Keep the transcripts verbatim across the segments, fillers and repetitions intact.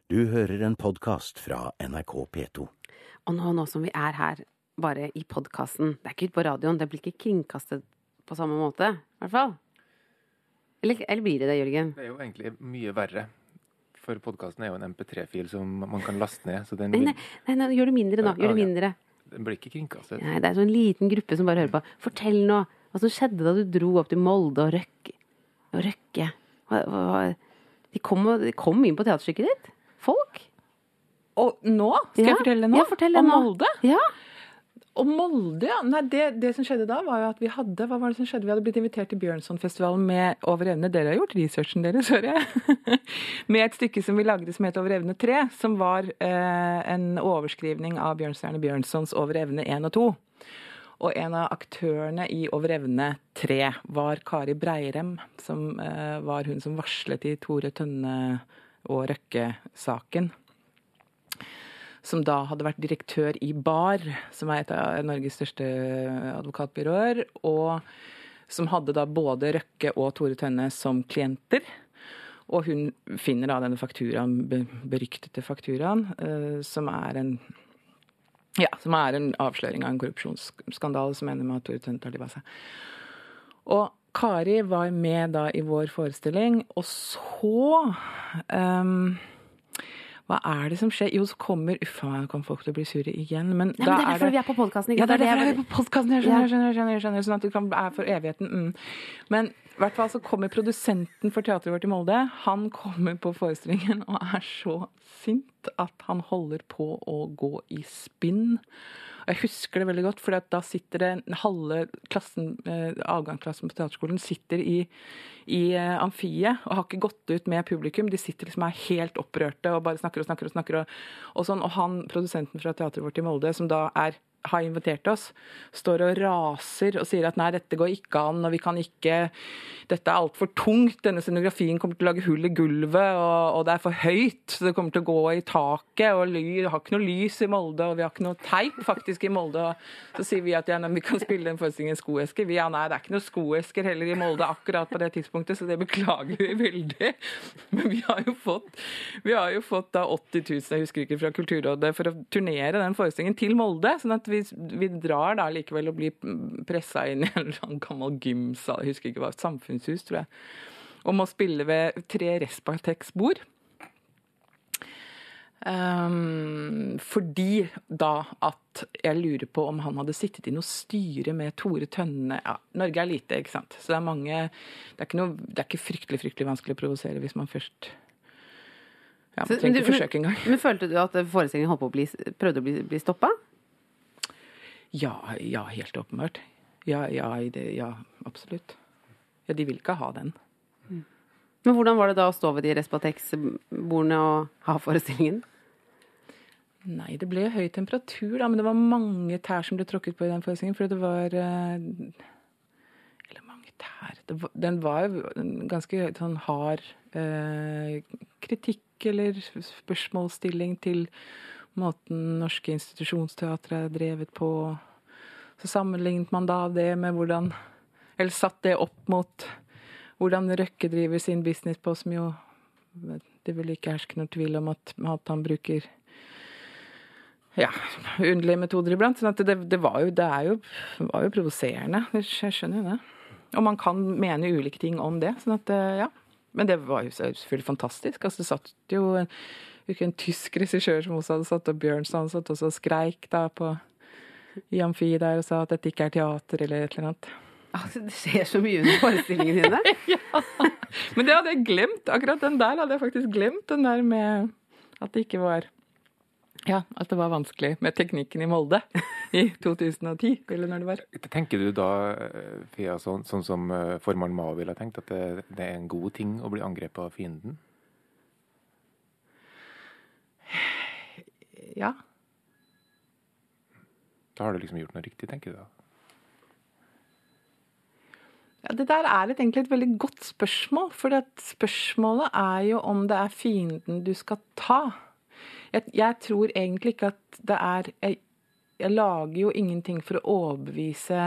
Du hører en podcast fra N R K P to. Og nå, nå som vi er her, bare i podcasten, det er ikke ute på radioen, det blir ikke kringkastet på samme måte, i hvert fall. Eller, eller blir det det, Jørgen? Det er jo egentlig mye verre. For podcasten er jo en M P tre-fil som man kan laste ned. Så den Nei, vil... nei, nei, nei, gjør det mindre nå, gjør det mindre. Den blir ikke kringkastet. Nei, det er sånn liten gruppe som bare hører på. Fortell nå, hva som skjedde da du dro opp til Molde og Røkke. Og Røkke. Hva, hva, de, kom, de kom inn på teaterstykket ditt. Folk? Og nå? Skal Ja, jeg fortelle nå? ja, fortell det Om nå. Molde? Ja. Og Molde, ja. Nei, det, det som skjedde da var jo at vi hadde, hva var det som skjedde? Vi hadde blitt invitert til Bjørnsonfestivalen med Over evne. Dere har gjort researchen deres, hører jeg. Med et stykke som vi lagde som het Over evne tre, som var eh, en overskrivning av Bjørnstjerne Bjørnsons Over evne én og to. Og en av aktørene i Over evne tre var Kari Breirem, som eh, var hun som varslet i Tore Tønne og Røkke-saken. Som da hadde vært direktør i BAR, som er et av Norges største advokatbyråer, og som hadde da både Røkke og Tore Tønne som klienter. Og hun finner da denne fakturaen, beryktede fakturaen, eh, som er en ja, som er en avsløring av en korrupsjonsskandale som ender med at Tore Tønne tar livet av seg. Og Kari var med da i vår forestilling, og så um, hva er det som skjer? Jo, så kommer uffa meg, kan folk til å bli sure igjen, men Nei, da men det er er derfor det vi er på podcasten, ikke ja, det er sant? derfor vi Det er på podcasten, jeg skjønner, jeg skjønner, jeg skjønner, jeg skjønner, sånn at det kan er for evigheten. Mm. Men i hvert fall så kommer produsenten for teateret vårt i Molde, han kommer på forestillingen og er så sint at han holder på å gå i spinn. Og jeg husker det veldig godt, for da sitter det en halve klassen, eh, avgangsklassen på teaterskolen, sitter i, i eh, amfiet og har ikke gått ut med publikum. De sitter liksom er helt opprørte og bare snakker og snakker og snakker. Og, og, sånn. Og han, produsenten fra teateret vårt i Molde, som da er har invitert oss, står og raser og sier at nei, dette går ikke an, og vi kan ikke, dette er alt for tungt, denne scenografien kommer til å lage hull i gulvet, og, og det er for høyt, så det kommer til å gå i taket, og ly, det har ikke noe lys i Molde, og vi har ikke noe teip faktisk i Molde, og så sier vi at ja, nei, vi kan spille den forestillingen i skoesker. Vi, ja, nei, det er ikke noe skoesker heller i Molde akkurat på det tidspunktet, så det beklager vi veldig. Men vi har jo fått, vi har jo fått da åtti tusen, jeg husker ikke, fra Kulturrådet for å turnere den forestillingen til Molde, sånn at Vi, vi drar da likevel og blir presset inn i en sånn gammel gymsal, jeg husker ikke hva, samfunnshus, tror jeg, og må spille ved tre Respatex-bord. Um, fordi da at jeg lurer på om han hadde sittet i noe styre med Tore Tønne. Ja, Norge er lite, ikke sant? Så det er mange, det er ikke, noe, det er ikke fryktelig, fryktelig vanskelig å provosere hvis man først ja, man trenger ikke forsøke en gang. Men, men følte du at forestillingen holdt på å bli, prøvde å bli, bli stoppet? Ja, ja, helt åpenbart. Ja, ja, det, ja, absolutt. Ja, de vil ikke ha den. Mm. Men hvordan var det da å stå ved de Respatex-bordene og ha forestillingen? Nei, det ble høy temperatur, da, men det var mange tær som ble tråkket på i den forestillingen, for det var eller mange tær. Det var, den var jo en ganske sånn hard eh, kritikk eller spørsmålsstilling til måten norske institusjonsteatre er drevet på. Så sammenlignet man da det med hvordan, eller satt det opp mot hvordan Røkke driver sin business på, som jo, det vil ikke herske noen tvil om at, at han bruker ja, underlige metoder iblant. Sånn at det, det var jo, det er jo, var jo provoserende. Jeg skjønner jo det. Og man kan mene ulike ting om det. Sånn at, ja. Men det var jo selvfølgelig fantastisk. Altså, det satt jo en ikke en tysk regissør som også hadde satt opp Bjørnson, satt også og skreik da på, i amfi der og sa at dette ikke er teater eller et eller annet. Altså, det skjer så mye under forestillingen dine. Ja, men det hadde jeg glemt. Akkurat den der hadde jeg faktisk glemt, den der med at det ikke var, ja, at det var vanskelig med teknikken i Molde i to tusen og ti, eller når det var. Tenker du da, Fia, sånn, sånn som formann Mao ville ha tenkt, at det, det er en god ting å bli angrepet av fienden? Ja. Da har du liksom gjort noe riktig, tenker du da? Ja, det der er et, egentlig et veldig godt spørsmål, for det spørsmålet er jo om det er fienden du skal ta. Jeg, jeg tror egentlig ikke at det er, jeg, jeg lager jo ingenting for å overbevise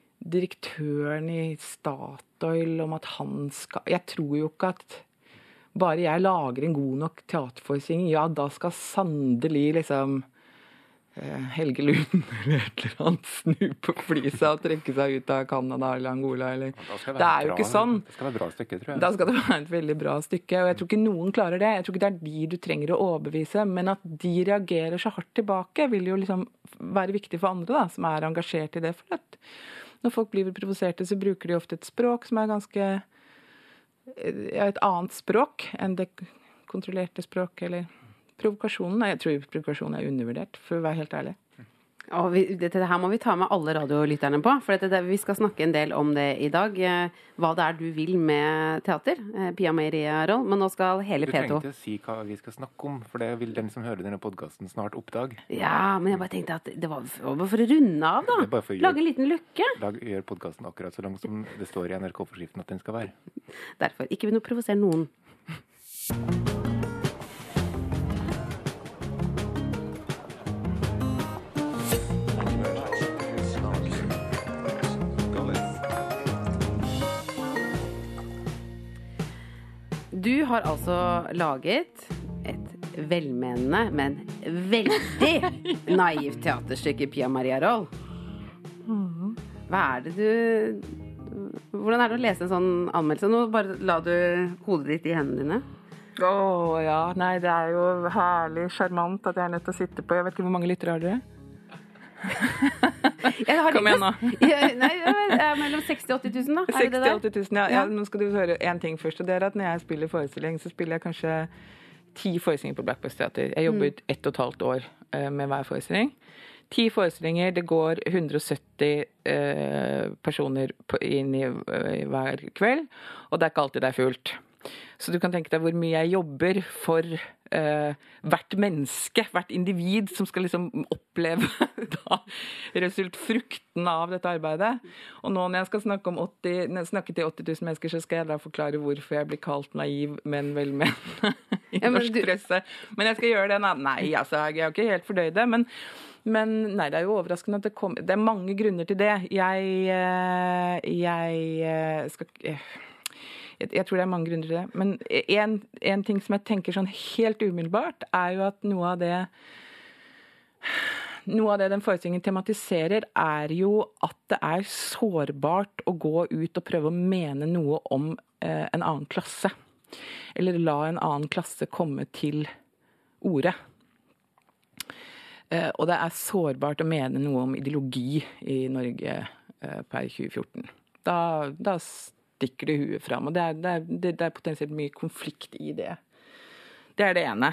direktøren i Statoil om at han skal, jeg tror jo ikke at bare jeg lager en god nok teaterforestilling, ja, da skal sannelig liksom eh, Helge Lund eller et eller annet snu på flisa og trekke seg ut av Canada eller Angola. Eller. Det er jo bra, ikke sånn. Det skal være et bra stykke, tror jeg. Da skal det være et veldig bra stykke, og jeg tror ikke noen klarer det. Jeg tror ikke det er de du trenger å overbevise, men at de reagerer så hardt tilbake, vil jo liksom være viktig for andre da, som er engasjert i det. For at når folk blir provoserte, så bruker de ofte et språk som er ganske et annet språk enn det kontrollerte språk, eller provokasjonen. Jeg tror provokasjonen er undervurdert, for å være helt ærlig. Og vi, dette her må vi ta med alle radiolytterne på, for dette, vi skal snakke en del om det i dag. Hva det er du vil med teater, Pia Maria Roll, men nå skal hele Du P to... trenger ikke å si hva vi skal snakke om, for det vil den som hører denne podcasten snart oppdage. Ja, men jeg bare tenkte at det var for å runde av, da. Det er bare for å gjøre- Lage en liten lukke. Lag, gjør podcasten akkurat så lang som det står i N R K-forskriften at den skal være. Derfor, ikke begynn å provosere noen. Du har altså laget et velmenende, men veldig naivt teaterstykke, Pia Maria Roll. Hva er det du... Hvordan er det å lese en sånn anmeldelse? Nå bare la du hodet ditt i hendene dine. Åh, ja. Nei, det er jo herlig charmant at jeg er nødt til å sitte på. Jeg vet ikke hvor mange lyttere har dere? Kom igjen nå. Ja, nei, det er mellom seksti og åtti tusen da. Er det det seksti der? til åtti tusen, ja. Ja. ja. Nå skal du høre en ting først, og det er at når jeg spiller forestilling, så spiller jeg kanskje ti forestillinger på Black Box Teater. Jeg jobber mm. ett og et halvt år uh, med hver forestilling. Ti forestillinger, det går hundre og sytti uh, personer på, inn i uh, hver kveld, og det er ikke alltid det er fullt. Så du kan tenke deg hvor mye jeg jobber for uh, hvert menneske, hvert individ som skal liksom oppleve da, result frukten av dette arbeidet. Og nå når jeg skal snakke, om åtti, når jeg snakker til åtti tusen mennesker, så skal jeg da forklare hvorfor jeg blir kalt naiv, men velmenende i ja, norsk du... presse. Men jeg skal gjøre det. Nei, altså, jeg er jo ikke helt fornøyd, men Men nei, det er jo overraskende at det kommer. Det er mange grunner til det. Jeg, jeg skal jeg, jeg tror det er mange grunner til det. Men en, en ting som jeg tenker sånn helt umiddelbart, er jo at noe av det Noe av det den forestillingen tematiserer, er jo at det er sårbart å gå ut og prøve å mene noe om eh, en annen klasse. Eller la en annen klasse komme til orde. Uh, og det er sårbart å mene noe om ideologi i Norge uh, per tjue fjorten. Da, da stikker det huet fram, og det er, det, er, det er potensielt mye konflikt i det. Det er det ene.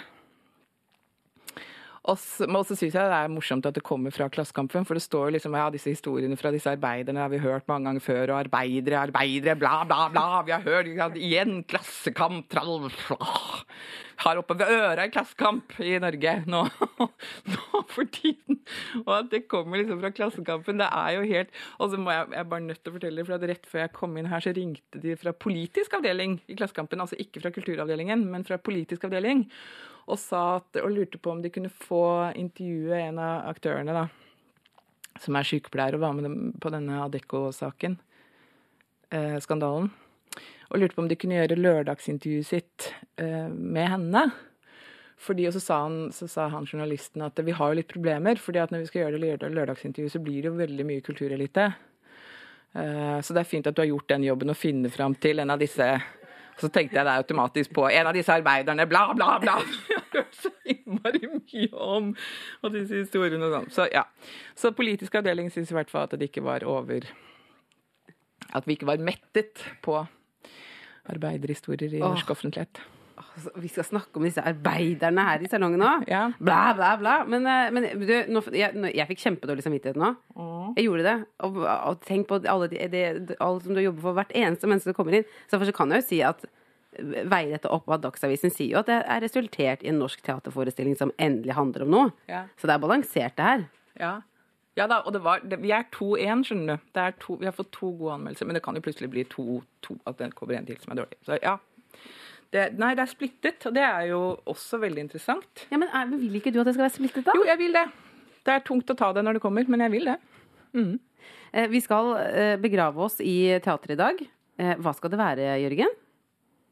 Og så, men også synes jeg det er morsomt at det kommer fra Klassekampen, for det står liksom, ja, disse historiene fra disse arbeiderne har vi hørt mange ganger før, og arbeidere, arbeidere, bla, bla, bla, vi har hørt ja, igjen Klassekamp, trall, bla, har oppe ved øra i Klassekamp i Norge nå, nå for tiden, og at det kommer liksom fra Klassekampen, det er jo helt, og så må jeg, jeg er bare nødt til å fortelle, for at rett før jeg kom inn her, så ringte de fra politisk avdeling i Klassekampen, altså ikke fra kulturavdelingen, men fra politisk avdeling, og sa at, og lurte på om de kunne få intervjue en av aktørene da, som er sykepleier og var med dem på denne Adecco-saken, eh, skandalen, og lurte på om de kunne gjøre lørdagsintervjuet sitt eh, med henne. Fordi, og så sa, han, så sa han journalisten at vi har jo litt problemer, fordi at når vi skal gjøre det lørdag, lørdagsintervjuet, så blir det jo veldig mye kulturelite. Eh, så det er fint at du har gjort den jobben og finne fram til en av disse. Så tenkte jeg det automatisk på en av disse arbeiderne, bla, bla, bla. Jeg har hørt så innmari mye om og disse historiene og sånn. Så ja, så politisk avdeling synes i hvert fall at det ikke var over, at vi ikke var mettet på arbeiderhistorier i norsk offentlighet. Altså, vi skal snakke om disse arbeiderne her i salongen nå. Ja. Bla, bla, bla. Men, men du, nå, jeg, jeg fikk kjempedårlig samvittighet nå. Mm. Jeg gjorde det. Og, og tenk på alle, de, de, alle som du jobber for, hvert eneste menneske som kommer inn. Så først kan jeg jo si at veier dette opp av Dagsavisen sier jo at det er resultert i en norsk teaterforestilling som endelig handler om noe. Ja. Så det er balansert det her. Ja. Ja da, og det var, det, vi er to en, skjønner du. Det er to, vi har fått to gode anmeldelser, men det kan jo plutselig bli to, to at det kommer en til som er dårlig. Så ja. Det, nei, det er splittet, og det er jo også veldig interessant. Ja, men er, vil ikke du at det skal være splittet da? Jo, jeg vil det. Det er tungt å ta det når det kommer, men jeg vil det. Mm. Eh, vi skal eh, begrave oss i teater i dag. Eh, hva skal det være, Jørgen?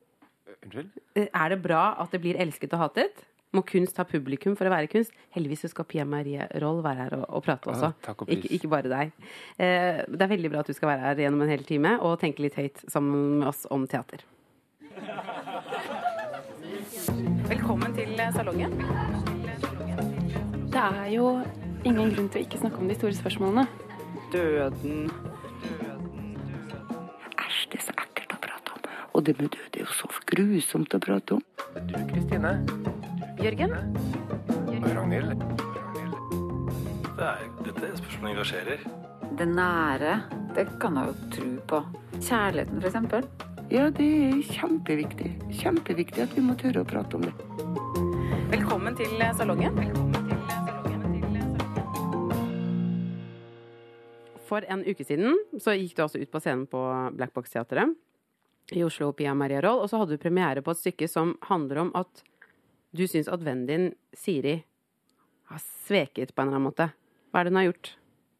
Unnskyld? Er det bra at det blir elsket og hatet? Må kunst ha publikum for å være kunst? Heldigvis skal Pia Marie Roll være her og, og prate også. Ah, takk og pris. Ikke, ikke bare deg. Eh, det er veldig bra at du skal være her gjennom en hel time og tenke litt høyt sammen med oss om teater. Velkommen til salongen. Det er jo ingen grunn til å ikke snakke om de store spørsmålene. Døden. Æsj, det er så ekkelt å prate om. Og det med død er jo så grusomt å prate om. Du, Kristine. Jørgen? Og Ragnhild. Det er, dette er spørsmål som engasjerer. Det nære, det kan jeg jo tro på. Kjærligheten, for eksempel. Ja, det er kjempeviktig. Kjempeviktig at vi må tørre å prate om det. Velkommen til salongen. For en uke siden så gikk du altså ut på scenen på Black Box Teatret i Oslo, Pia Marie Roll, og så hadde du premiere på et stykke som handler om at du syns at vennen din, Siri, har sveket på en eller annen måte. Hva er det hun har gjort?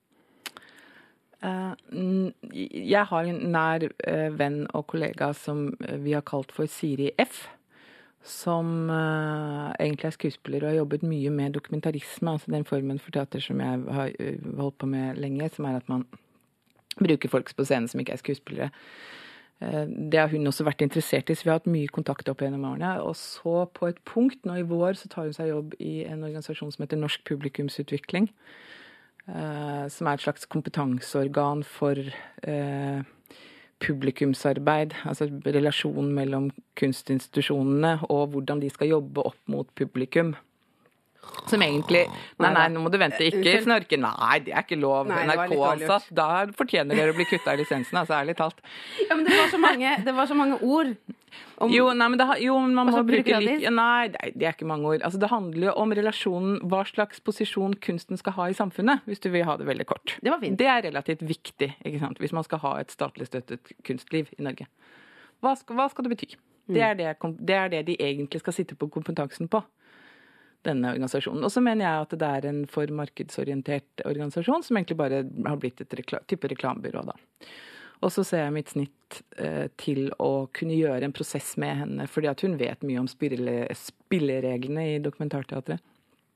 Uh, jeg har en nær uh, venn og kollega som vi har kalt for Siri F, som uh, egentlig er skuespiller og har jobbet mye med dokumentarisme, altså den formen for teater som jeg har uh, holdt på med lenge, som er at man bruker folk på scenen som ikke er skuespillere. Uh, det har hun også vært interessert i, så vi har hatt mye kontakt opp gjennom årene. Og så på et punkt, nå i vår, så tar hun seg jobb i en organisasjon som heter Norsk Publikumsutvikling, Uh, som er et slags kompetanseorgan for uh, publikumsarbeid, altså relasjonen mellom kunstinstitusjonene og hvordan de skal jobbe opp mot publikum. Som egentlig, nei, nei, nå må du vente, ikke snorke, nei, det er ikke lov, Nei, N R K-ansatt, da fortjener dere å bli kuttet av lisensen, altså ærlig talt. Ja, men det var så mange, det var så mange ord. Om, jo, nei, men det, jo, man må bruke byråkratisk. litt, nei, det er ikke mange ord. Altså, det handler jo om relasjonen, hva slags posisjon kunsten skal ha i samfunnet, hvis du vil ha det veldig kort. Det var fint. Det er relativt viktig, ikke sant, hvis man skal ha et statlig støttet kunstliv i Norge. Hva skal, hva skal det bety? Mm. Det, er det, det er det de egentlig skal sitte på kompetansen på, denne organisasjonen. Og så mener jeg at det er en for markedsorientert organisasjon som egentlig bare har blitt et rekla- type reklamebyrå da. Og så ser jeg mitt snitt eh, til å kunne gjøre en prosess med henne, fordi at hun vet mye om spille, spillereglene i dokumentarteatret.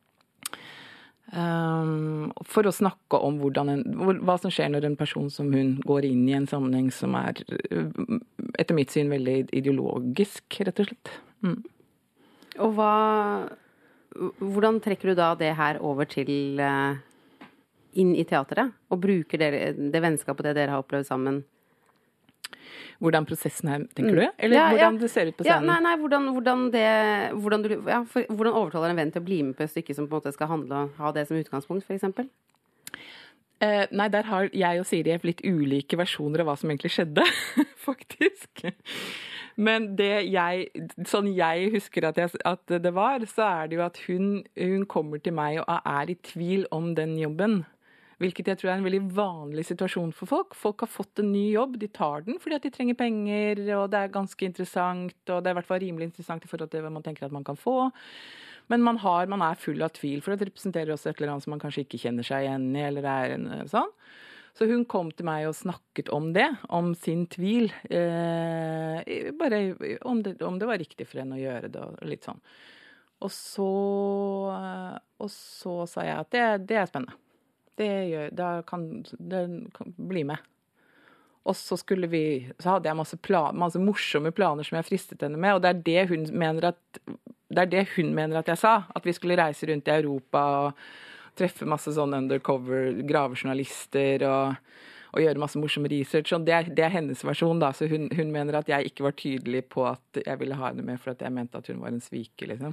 Um, for å snakke om hvordan en, hva som skjer når en person som hun går inn i en sammenheng som er, etter mitt syn, veldig ideologisk, rett og slett. Mm. Og hva... Hvordan trekker du da det her over til uh, inn i teateret? Og bruker dere, det vennskapet det dere har opplevd sammen? Hvordan prosessen er, tenker du? Eller ja, hvordan ja. det ser ut på Ja, scenen? nei, nei, hvordan, hvordan det hvordan, du, ja, for, hvordan overtaler en venn til å bli med på et stykke som på en måte skal handle og ha det som utgangspunkt, for eksempel? Eh, nei, der har jeg og Siri litt ulike versjoner av hva som egentlig skjedde, faktisk. Men det jeg, sånn jeg husker at, jeg, at det var, så er det jo at hun, hun kommer til meg og er i tvil om den jobben. Hvilket jeg tror er en veldig vanlig situasjon for folk. Folk har fått en ny jobb, de tar den fordi at de trenger penger, og det er ganske interessant, og det er i hvert fall rimelig interessant i forhold til hva man tenker at man kan få. Men man, har, man er full av tvil, for det representerer også et eller annet som man kanskje ikke kjenner seg igjen i, eller er en sånn. Så hun kom til meg og snakket om det, om sin tvil, eh, bare om det, om det var riktig for henne å gjøre det, og litt sånn. Og så, og så sa jeg at det, det er spennende. Det gjør, da kan det kan bli med. Og så skulle vi, så hadde jeg masse, plan, masse morsomme planer som jeg fristet henne med, og det er det hun mener at, det er det hun mener at jeg sa, at vi skulle reise rundt i Europa og treffe masse sånn undercover gravejournalister og, og gjøre masse morsom research. Og det er, det er hennes versjon da, så hun, hun mener at jeg ikke var tydelig på at jeg ville ha henne med for at jeg mente at hun var en sviker, liksom.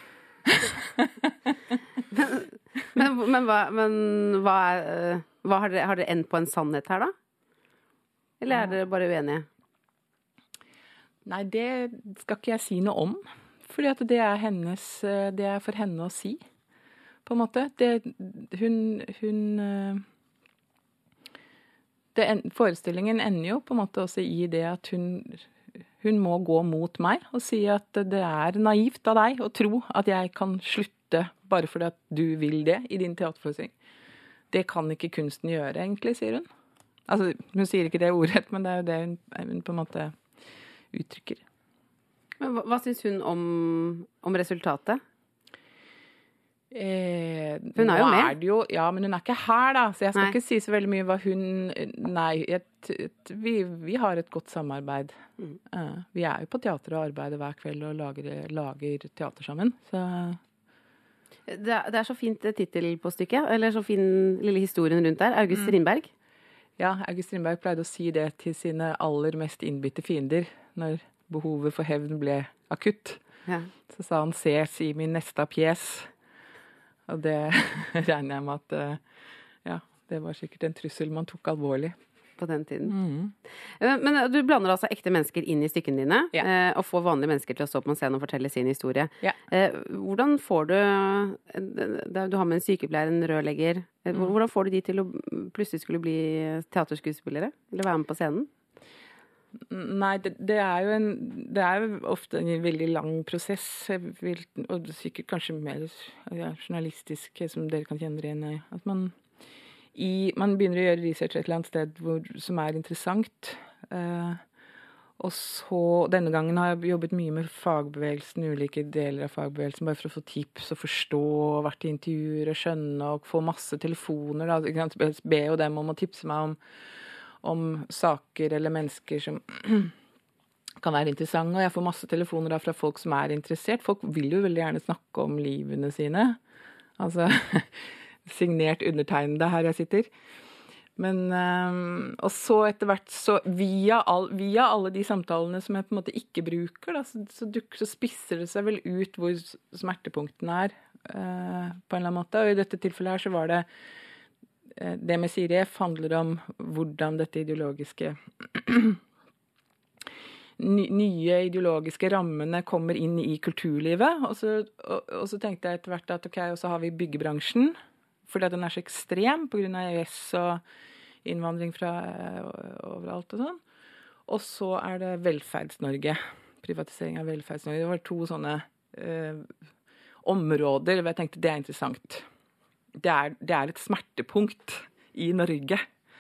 men, men, hva, men hva, er, hva har, dere, har dere endt på en sannhet her da? Eller er dere bare uenige? Nei, det skal ikke jeg si noe om. Fordi at det er hennes, det er for henne å si. På en måte. Det, hun, hun det, forestillingen ender jo på en måte også i det at hun, hun må gå mot meg og si at det er naivt av deg å tro at jeg kan slutte bare fordi at du vil det i din teaterforestilling. Det kan ikke kunsten gjøre, egentlig, sier hun. Altså, hun sier ikke det ordrett, men det er jo det hun, hun på en måte uttrykker. Men hva, hva syns hun om, om resultatet? Eh, hun er jo med. Er jo, ja, men hun er ikke her, da. Så jeg skal nei. ikke si så veldig mye hva hun Nei, et, et, vi, vi har et godt samarbeid. Mm. Uh, vi er jo på teater og arbeider hver kveld og lager, lager teater sammen. Så det er, det er så fint tittel på stykket, eller så fin lille historien rundt der. August Strindberg. Mm. Ja, August Strindberg pleide å si det til sine aller mest innbitte fiender når behovet for hevn ble akutt. Ja. Så sa han, se, si min neste pjes. Og det regner jeg med at ja, det var sikkert en trussel man tok alvorlig. På den tiden. Mm. Men du blander altså ekte mennesker inn i stykkene dine, ja. og får vanlige mennesker til å stå på en scene og fortelle sin historie. Ja. Hvordan får du, du har med en sykepleier, en rørlegger, hvordan får du de til å plutselig skulle bli teaterskuespillere? Eller være med på scenen? Nei, det, det er jo en det er jo ofte en veldig lang prosess, vil, og sikkert kanskje mer ja, journalistisk, som dere kan kjenne dere igjen i. At man, i, man begynner å gjøre research et eller annet sted hvor, som er interessant. Eh, og så, denne gangen har jeg jobbet mye med fagbevegelsen, ulike deler av fagbevegelsen, bare for å få tips og forstå, vært i intervjuer og skjønne, og få masse telefoner. Da. Jeg ber jo dem om å tipse meg om om saker eller mennesker som kan være interessante, og jeg får masse telefoner da fra folk som er interessert. Folk vil jo veldig gjerne snakke om livene sine. Altså, signert undertegnede her jeg sitter. Men, um, og så etter hvert, så via, all, via alle de samtalene som jeg på en måte ikke bruker, da, så, så, duk, så spisser det seg vel ut hvor smertepunktene er, uh, på en eller annen måte. Og i dette tilfellet her så var det det med Siref handler om hvordan dette ideologiske nye ideologiske rammene kommer inn i kulturlivet. Og så, og, og så tenkte jeg etter hvert at ok, og så har vi byggebransjen, fordi den er så ekstrem på grunn av E U S og innvandring fra overalt og sånn. Og så er det Velferds-Norge, privatisering av Velferds-Norge. Det var to sånne eh, områder hvor jeg tenkte det er interessant. Det er, det er et smertepunkt i Norge.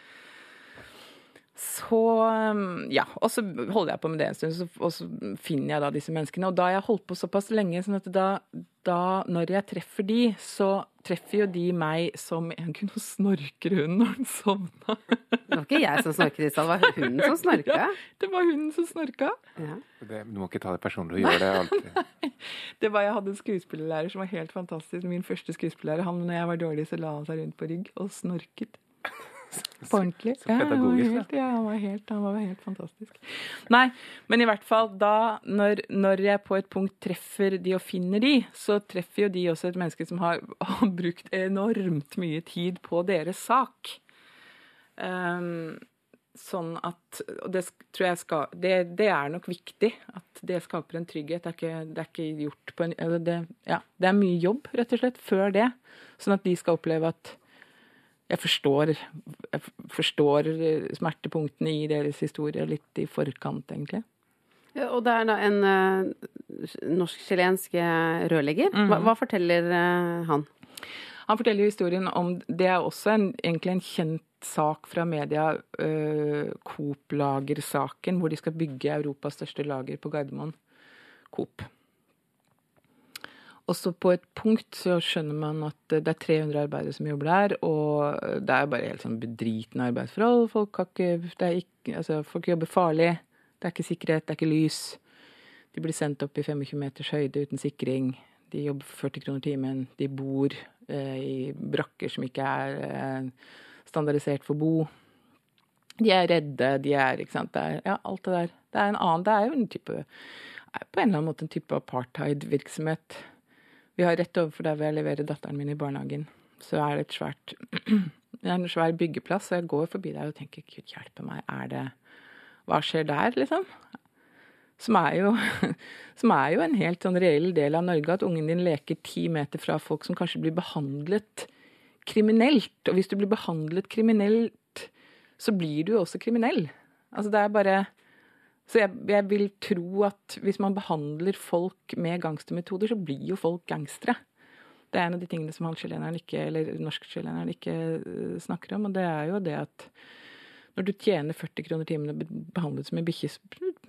Så, ja, og så holder jeg på med det en stund, og så finner jeg da disse menneskene. Og da har jeg holdt på såpass lenge, sånn at da, da når jeg treffer de, så treffer jo de meg som en kunne snorke hunden når den sovna. Det var ikke jeg som snorket i stad, det var hunden som snorka. Ja, det var hunden som snorka. Ja. Det, du må ikke ta det personlig og gjøre det alltid. Det var, jeg hadde en skuespillerlærer som var helt fantastisk. Min første skuespillerlærer, han når jeg var dårlig, så la han seg rundt på rygg og snorket. På ordentlig. Så pedagogisk, ja, helt, ja, han var helt, han var helt fantastisk. Nei, men i hvert fall da, når, når jeg på et punkt treffer de og finner de, så treffer jo de også et menneske som har, har brukt enormt mye tid på deres sak. Um, sånn at, og det tror jeg skal, det, det er nok viktig, at det skaper en trygghet. Det er ikke, det er ikke gjort på en, det, ja, det er mye jobb, rett og slett, før det. Sånn at de skal oppleve at Jeg forstår, jeg forstår smertepunktene i deres historie litt i forkant, egentlig. Ja, og det er da en uh, norsk-chilensk rørlegger. Mm. Hva, hva forteller uh, han? Han forteller historien om, det er også en, egentlig en kjent sak fra media, uh, Coop-lagersaken, hvor de skal bygge Europas største lager på Gardermoen. Coop. Og så på et punkt så skjønner man at det er tre hundre arbeidere som jobber der, og det er bare helt sånn bedritende arbeidsforhold. Folk, har ikke, det er ikke, altså, folk jobber farlig, det er ikke sikkerhet, det er ikke lys. De blir sendt opp i tjuefem meters høyde uten sikring. De jobber for førti kroner timen. De bor eh, i brakker som ikke er eh, standardisert for bo. De er redde, de er, ikke sant, det er, ja, alt det der. Det er en annen, det er jo en type, er på en eller annen måte en type apartheid-virksomhet. Vi har rett overfor der hvor jeg leverer datteren min i barnehagen. Så er det et svært, en svær byggeplass, og jeg går forbi der og tenker, Gud hjelpe meg, er det, hva skjer der, liksom? Som er jo, som er jo en helt sånn reell del av Norge, at ungen din leker ti meter fra folk som kanskje blir behandlet kriminelt. Og hvis du blir behandlet kriminelt, så blir du jo også kriminell. Altså det er bare... Så jeg, jeg vil tro at hvis man behandler folk med gangstermetoder, så blir jo folk gangstere. Det er en av de tingene som han chileneren ikke, eller norsk-chileneren ikke snakker om, og det er jo det at når du tjener førti kroner timen og behandlet som en bikkje, så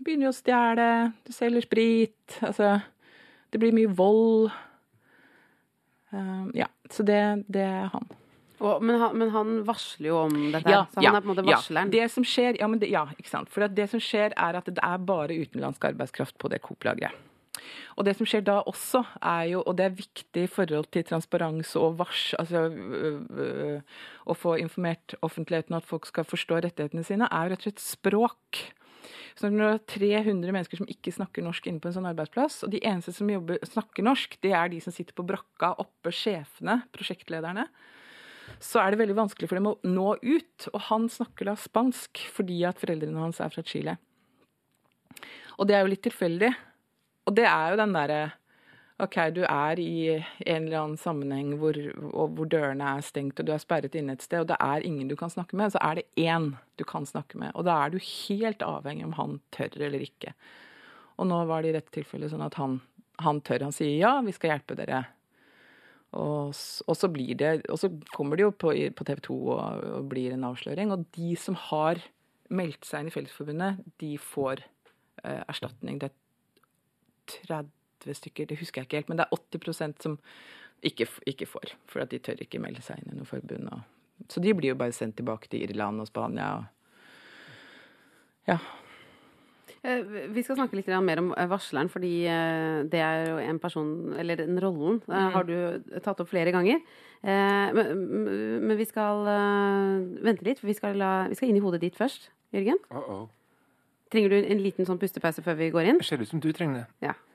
begynner jo å stjele, du selger sprit, altså, det blir mye vold. Uh, ja, så det, det er han. Og, men, han, men han varsler jo om dette, ja, så han ja, er på en måte varsleren. Ja, det som skjer, ja, men det, ja, ikke sant. For det som skjer er at det er bare utenlandsk arbeidskraft på det Coop-lageret. Og det som skjer da også er jo, og det er viktig i forhold til transparens og vars, altså øh, øh, å få informert offentligheten at folk skal forstå rettighetene sine, er jo rett og slett språk. Så når du har tre hundre mennesker som ikke snakker norsk inne på en sånn arbeidsplass, og de eneste som jobber, snakker norsk, det er de som sitter på brakka oppe, sjefene, prosjektlederne, så er det veldig vanskelig for dem å nå ut. Og han snakker da spansk fordi at foreldrene hans er fra Chile. Og det er jo litt tilfeldig. Og det er jo den derre, ok, du er i en eller annen sammenheng hvor, hvor dørene er stengt, og du er sperret inne et sted, og det er ingen du kan snakke med, så er det én du kan snakke med. Og da er du helt avhengig om han tør eller ikke. Og nå var det i dette tilfellet sånn at han, han tør, han sier ja, vi skal hjelpe dere. Og, og så blir det, og så kommer det jo på, på T V to og, og blir en avsløring, og de som har meldt seg inn i Fellesforbundet, de får eh, erstatning. Det er tretti stykker, det husker jeg ikke helt, men det er åtti prosent som ikke, ikke får, for at de tør ikke melde seg inn i noe forbund. Og, så de blir jo bare sendt tilbake til Irland og Spania. Og, ja. Vi skal snakke litt mer om varsleren, fordi det er jo en person, eller den rollen, mm. har du tatt opp flere ganger. Men, men vi skal vente litt, for vi skal, la, vi skal inn i hodet ditt først, Jørgen. Uh-oh. Trenger du en liten sånn pustepause før vi går inn? Det ser ut som du trenger det. Ja.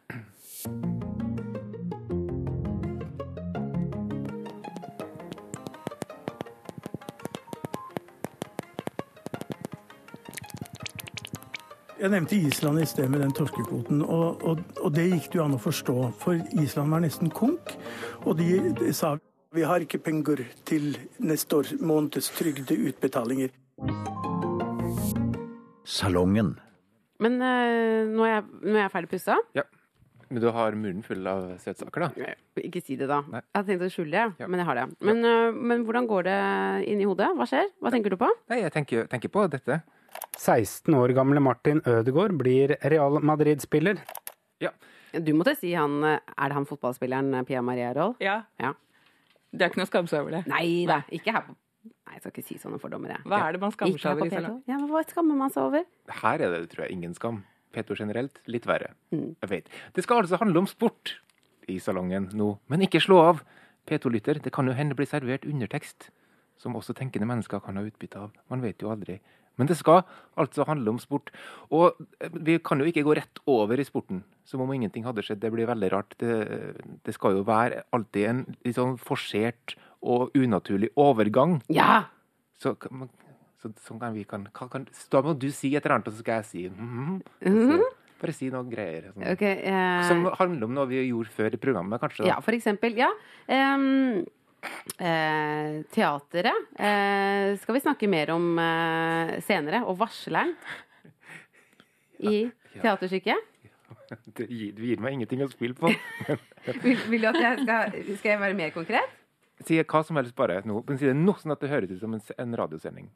Jeg nevnte Island i sted med den torskekvoten, og, og, og det gikk det jo an å forstå, for Island var nesten konk, og de, de sa vi har ikke penger til neste år måneds trygdeutbetalinger. Salongen. Men uh, nå, er jeg, nå er jeg ferdig pussa. Ja, men du har muren full av søtsaker da. Ikke si det da. Nei. Jeg hadde tenkt å skjule det, Ja. men jeg har det. Men, uh, men hvordan går det inn i hodet? Hva skjer? Hva tenker du på? Nei, jeg tenker, tenker på dette. seksten år gamle Martin Ødegaard blir Real Madrid-spiller. Ja. Du måtte si han, er det han fotballspilleren Pia Maria Roll? Ja. Ja. Det er ikke noe å skamme seg over det. Nei da, ikke her på... Nei, jeg skal ikke si sånne fordommer, jeg. Hva er det man skammer Ikke seg her på over i P to. salong? Ja, men hva skammer man seg over? Her er det, tror jeg, ingen skam. P to generelt, litt verre. Mm. Jeg vet. Det skal altså handle om sport i salongen nå, men ikke slå av. P to-lytter, det kan jo hende bli servert undertekst, som også tenkende mennesker kan ha utbytte av. Man vet jo aldri. Men det skal altså handle om sport. Og vi kan jo ikke gå rett over i sporten, som om ingenting hadde skjedd. Det blir veldig rart. Det, det skal jo være alltid en litt sånn forsert og unaturlig overgang. Ja! Så, så, så kan vi kan, kan, kan Da må du si et eller annet, og så skal jeg si mm-hmm. Mhm. Så, bare si noen greier. Sånn. Ok, eh, Som handler om noe vi gjorde før i programmet, kanskje. Da. ja, for eksempel, ja. Um, eh, teateret eh, skal vi snakke mer om eh, senere, og varsleren i teaterstykket. Det gir, du gir meg ingenting å spille på. Vil, vil du at jeg skal, skal jeg være mer konkret? Si hva som helst bare nå. Men si det nå, sånn at det høres ut som en, en radiosending.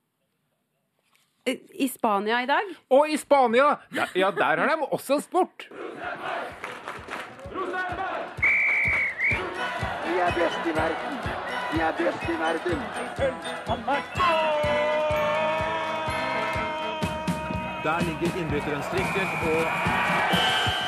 I Spania i dag? Og i Spania! Ja, ja, der har de også sport! Vi er best i verden. Vi er best i verden. Der ligger innbytteren strikken og...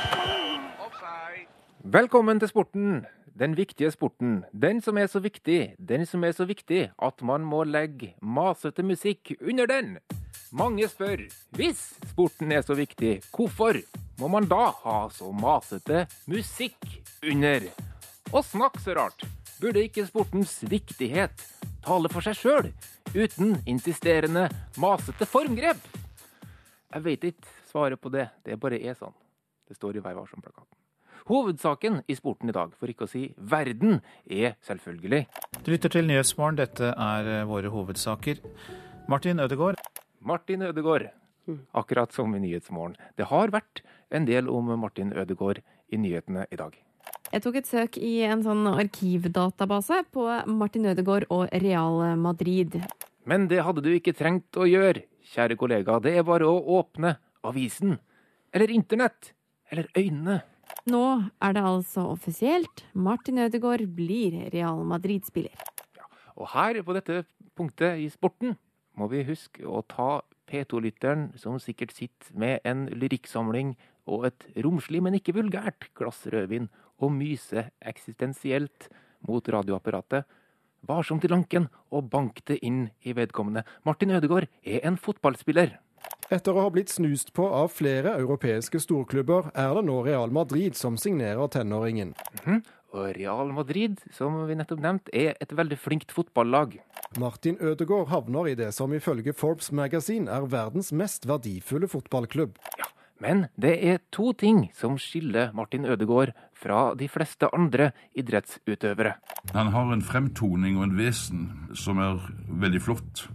Velkommen til sporten. Den viktige sporten. Den som er så viktig. Den som er så viktig at man må legge masete musikk under den. Mange spør, hvis sporten er så viktig, hvorfor må man da ha så masete musikk under? Og snakk så rart. Burde ikke sportens viktighet tale for seg selv, uten insisterende masete formgrep? Jeg vet ikke svaret på det. Det bare er sånn. Det står i Vær varsom-plakaten. Hovedsaken i sporten i dag, for ikke å si verden, er selvfølgelig. Du lytter til Nyhetsmorgen. Dette er våre hovedsaker. Martin Ødegaard. Martin Ødegaard, akkurat som i Nyhetsmorgen. Det har vært en del om Martin Ødegaard i nyhetene i dag. Jeg tok et søk i en sånn arkivdatabase på Martin Ødegaard og Real Madrid. Men det hadde du ikke trengt å gjøre, kjære kollega. Det er bare å åpne avisen. eller internett, eller øynene. Nå er det altså offisielt. Martin Ødegaard blir Real Madrid-spiller. Ja, og her på dette punktet i sporten må vi huske å ta P to-lytteren som sikkert sitter med en lyrikksamling og et romslig, men ikke vulgært glass rødvin og myse eksistensielt mot radioapparatet. Varsom til lanken og bank det inn i vedkommende. Martin Ødegaard er en fotballspiller. Etter å ha blitt snust på av flere europeiske storklubber, er det nå Real Madrid som signerer tenåringen. Mm-hmm. Og Real Madrid, som vi nettopp nevnt, er et veldig flinkt fotballag. Martin Ødegaard havner i det som ifølge Forbes Magazine er verdens mest verdifulle fotballklubb. Ja, men det er to ting som skiller Martin Ødegaard fra de fleste andre idrettsutøvere. Han har en fremtoning og en vesen som er veldig flott.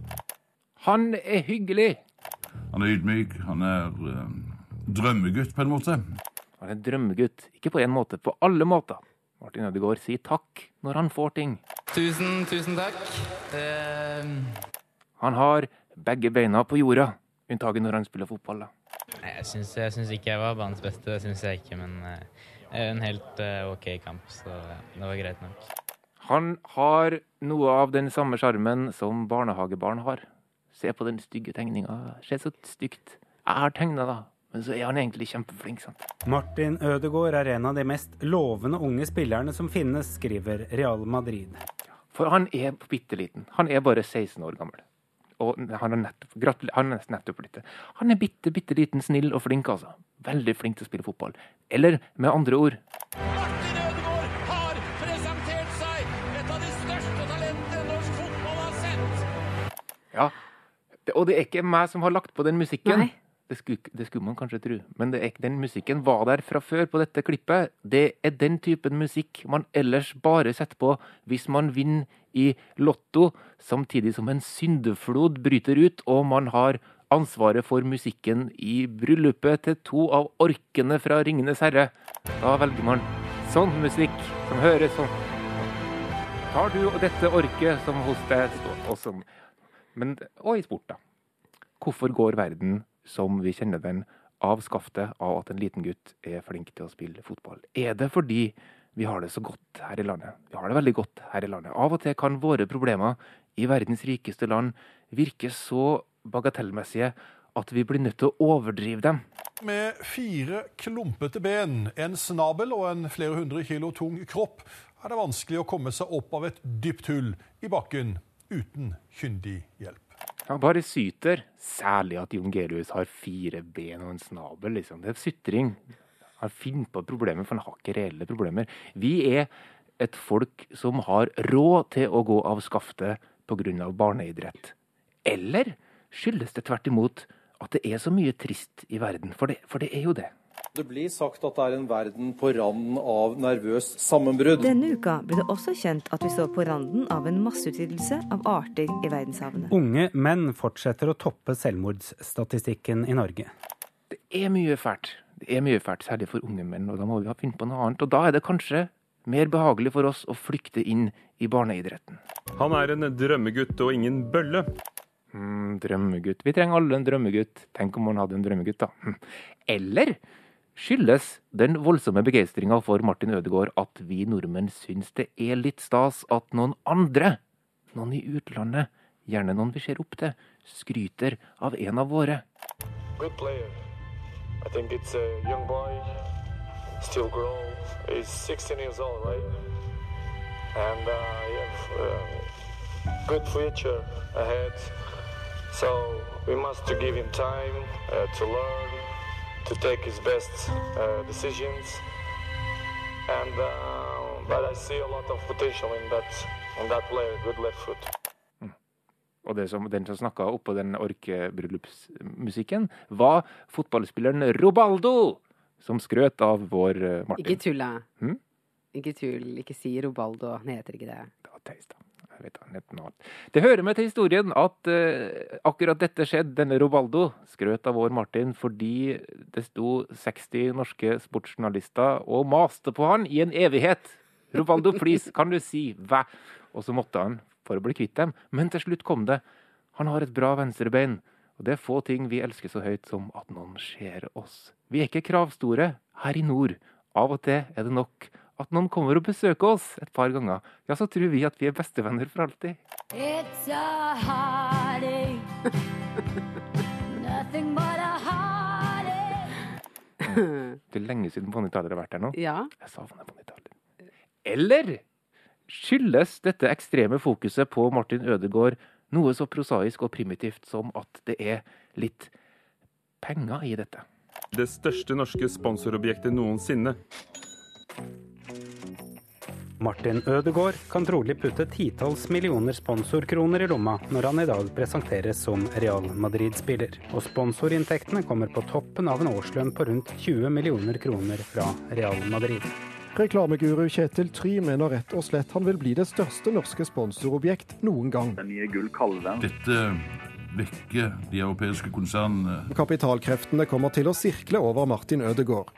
Han er hyggelig. Han er ydmyk, han er uh, drømmegutt på en måte. Han er drømmegutt, ikke på en måte, på alle måter. Martin Ødegaard sier takk når han får ting. Tusen, tusen takk. Uh... Han har begge beina på jorda, unntagen når han spiller fotball. Da. Nei, jeg syns, jeg syns ikke jeg var banens beste, det syns jeg ikke, men uh, en helt uh, ok kamp, så ja, det var greit nok. Han har noe av den samme skjermen som barnehagebarn har. Se på den stygge tegninga. Se så stygt. Jeg har tegnet da, men så er han egentlig kjempeflink, sant? Martin Ødegaard er en av de mest lovende unge spillerne som finnes, skriver Real Madrid. For han er bitteliten. Han er bare seksten år gammel. Og han er nettopp, gratulerer, han er nettopp blitt det. Han er bitte, bitte liten, snill og flink, altså. Veldig flink til å spille fotball. Eller med andre ord. Martin Ødegaard har presentert seg! Et av de største talentene norsk fotball har sett! Ja, og det er ikke meg som har lagt på den musikken. Nei. Det skulle, det skulle man kanskje tro. Men det er, den musikken var der fra før på dette klippet. Det er den typen musikk man ellers bare setter på hvis man vinner i lotto, samtidig som en syndeflod bryter ut, og man har ansvaret for musikken i bryllupet til to av orkene fra Ringenes Herre. Da velger man sånn musikk som høres sånn. Tar du dette orket som hos deg står, og som... Men, og i sport da. Hvorfor går verden som vi kjenner den av skaftet av at en liten gutt er flink til å spille fotball? Er det fordi vi har det så godt her i landet? Vi har det veldig godt her i landet. Av og til kan våre problemer i verdens rikeste land virke så bagatellmessige at vi blir nødt til å overdrive dem. Med fire klumpete ben, en snabel og en flere hundre kilo tung kropp er det vanskelig å komme seg opp av et dypt hull i bakken uten kyndig hjelp. Han bare syter, særlig at Jon Gerius har fire ben og en snabel, liksom. Det er sytring. Han finner på problemer, for han har ikke reelle problemer. Vi er et folk som har råd til å gå av skaftet på grunn av barneidrett. Eller skyldes det tvert imot at det er så mye trist i verden, for det, for det er jo det. Det blir sagt at det er en verden på randen av nervøs sammenbrudd. Denne uka ble det også kjent at vi står på randen av en masseutryddelse av arter i verdenshavene. Unge menn fortsetter å toppe selvmordsstatistikken i Norge. Det er mye fælt. Det er mye fælt, særlig for unge menn, og da må vi ha funnet på noe annet. Og da er det kanskje mer behagelig for oss å flykte inn i barneidretten. Han er en drømmegutt og ingen bølle. Mm, drømmegutt. Vi trenger alle en drømmegutt. Tenk om man hadde en drømmegutt, da. Eller skyldes den voldsomme begeistringen for Martin Ødegaard at vi nordmenn syns det er litt stas at noen andre, noen i utlandet, gjerne noen vi ser opp til, skryter av en av våre. Good player. I think it's a young boy, still grow. He's sixteen years old, right? And uh, he have a good future ahead. So we must give him time uh, to learn, to take his best uh, decisions, and uh, but I see a lot of potential in that in that player, good left foot. Mm. Og det som, den som snakket oppå den orkebryllupsmusikken var fotballspilleren Robaldo, som skrøt av vår Martin. Ikke tulla. Hmm? Ikke tull, ikke si Robaldo, han heter ikke det. Det var teist da. Vet han, det hører med til historien at uh, akkurat dette skjedde, denne Robaldo skrøt av vår Martin fordi det sto seksti norske sportsjournalister og maste på han i en evighet. Robaldo, please, kan du si hva? Og så måtte han for å bli kvitt dem, men til slutt kom det. Han har et bra venstrebein, Og det er få ting vi elsker så høyt som at noen ser oss. Vi er ikke kravstore her i nord. Av og til er det nok at noen kommer og besøker oss et par ganger. Ja, så tror vi at vi er bestevenner for alltid. It's a heartache. Nothing but a heartache. Det er lenge siden Bonnie Tyler har vært her nå. Ja. Jeg savner Bonnie Tyler. Eller skyldes dette ekstreme fokuset på Martin Ødegaard noe så prosaisk og primitivt som at det er litt penger i dette? Det største norske sponsorobjektet noensinne. Martin Ødegaard kan trolig putte titalls millioner sponsorkroner i lomma når han i dag presenteres som Real Madrid-spiller. Og sponsorinntektene kommer på toppen av en årslønn på rundt tjue millioner kroner fra Real Madrid. Reklameguru Kjetil Try mener rett og slett han vil bli det største norske sponsorobjekt noen gang. Den nye gullkalven. Dette vekker de europeiske konsernene. Kapitalkreftene kommer til å sirkle over Martin Ødegaard.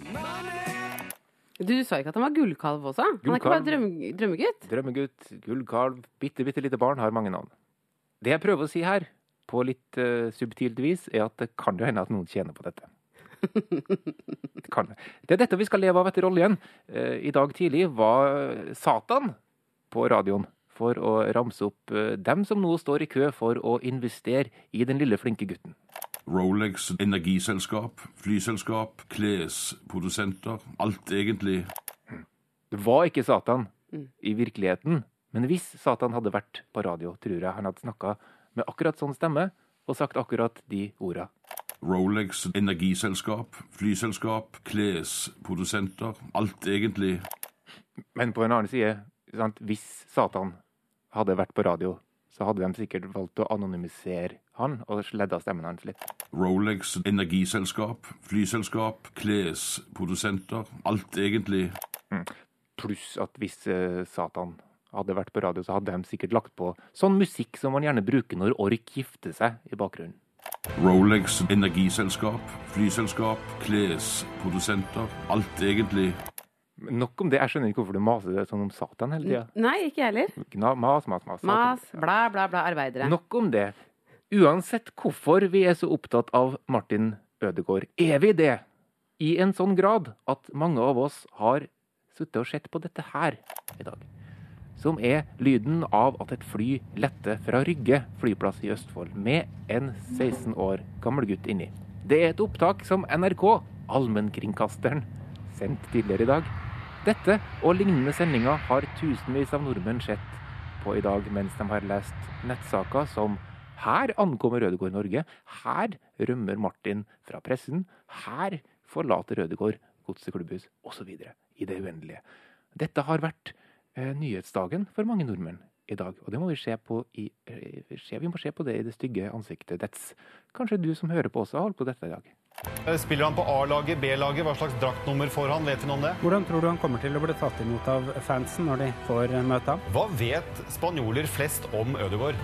Du sa ikke at han var gullkalv også? Han er ikke bare drømme, drømmegutt? Drømmegutt, gullkalv, bitte, bitte lite barn har mange navn. Det jeg prøver å si her, på litt uh, subtilt vis, er at det kan jo hende at noen tjener på dette. Det kan. Det er dette vi skal leve av etter oljen. Uh, I dag tidlig var Satan på radioen for å ramse opp uh, dem som nå står i kø for å investere i den lille flinke gutten. Rolex, energiselskap, flyselskap, klesprodusenter, alt egentlig. Det var ikke Satan i virkeligheten, men hvis Satan hadde vært på radio, tror jeg han hadde snakket med akkurat sånn stemme og sagt akkurat de ordene. Rolex, energiselskap, flyselskap, klesprodusenter, alt egentlig. Men på en annen side, sant, hvis Satan hadde vært på radio, så hadde de sikkert valgt å anonymisere han og sledda stemmen hans litt. Rolex, energiselskap, flyselskap, klesprodusenter, alt egentlig. Mm. Pluss at hvis uh, Satan hadde vært på radio, så hadde de sikkert lagt på sånn musikk som man gjerne bruker når ork gifter seg i bakgrunnen. Rolex, energiselskap, flyselskap, klesprodusenter, alt egentlig. Nok om det, jeg skjønner ikke hvorfor du maser det sånn om Satan hele tiden. Nei, ikke jeg heller. Gna, mas, mas, mas. Mas, bla, bla, bla, arbeidere. Nok om det. Uansett hvorfor vi er så opptatt av Martin Ødegaard, er vi det i en sånn grad at mange av oss har suttet og sett på dette her i dag. Som er lyden av at et fly letter fra Rygge flyplass i Østfold med en seksten år gammel gutt inni. Det er et opptak som N R K, allmennkringkasteren, sendt tidligere i dag. Dette og lignende sendinger har tusenvis av nordmenn sett på i dag mens de har lest nettsaker som her ankommer Ødegaard Norge, her rømmer Martin fra pressen, her forlater Ødegaard Godset klubbhus, og så videre i det uendelige. Dette har vært eh, nyhetsdagen for mange nordmenn i dag, og det må vi se på i, eh, se, vi må se på det i det stygge ansiktet dets. Kanskje du som hører på også har holdt på dette i dag. Spiller han på A-laget, B-laget? Hva slags draktnummer får han? Vet vi noe om det? Hvordan tror du han kommer til å bli tatt imot av fansen når de får møte ham? Hva vet spanjoler flest om Ødegaard?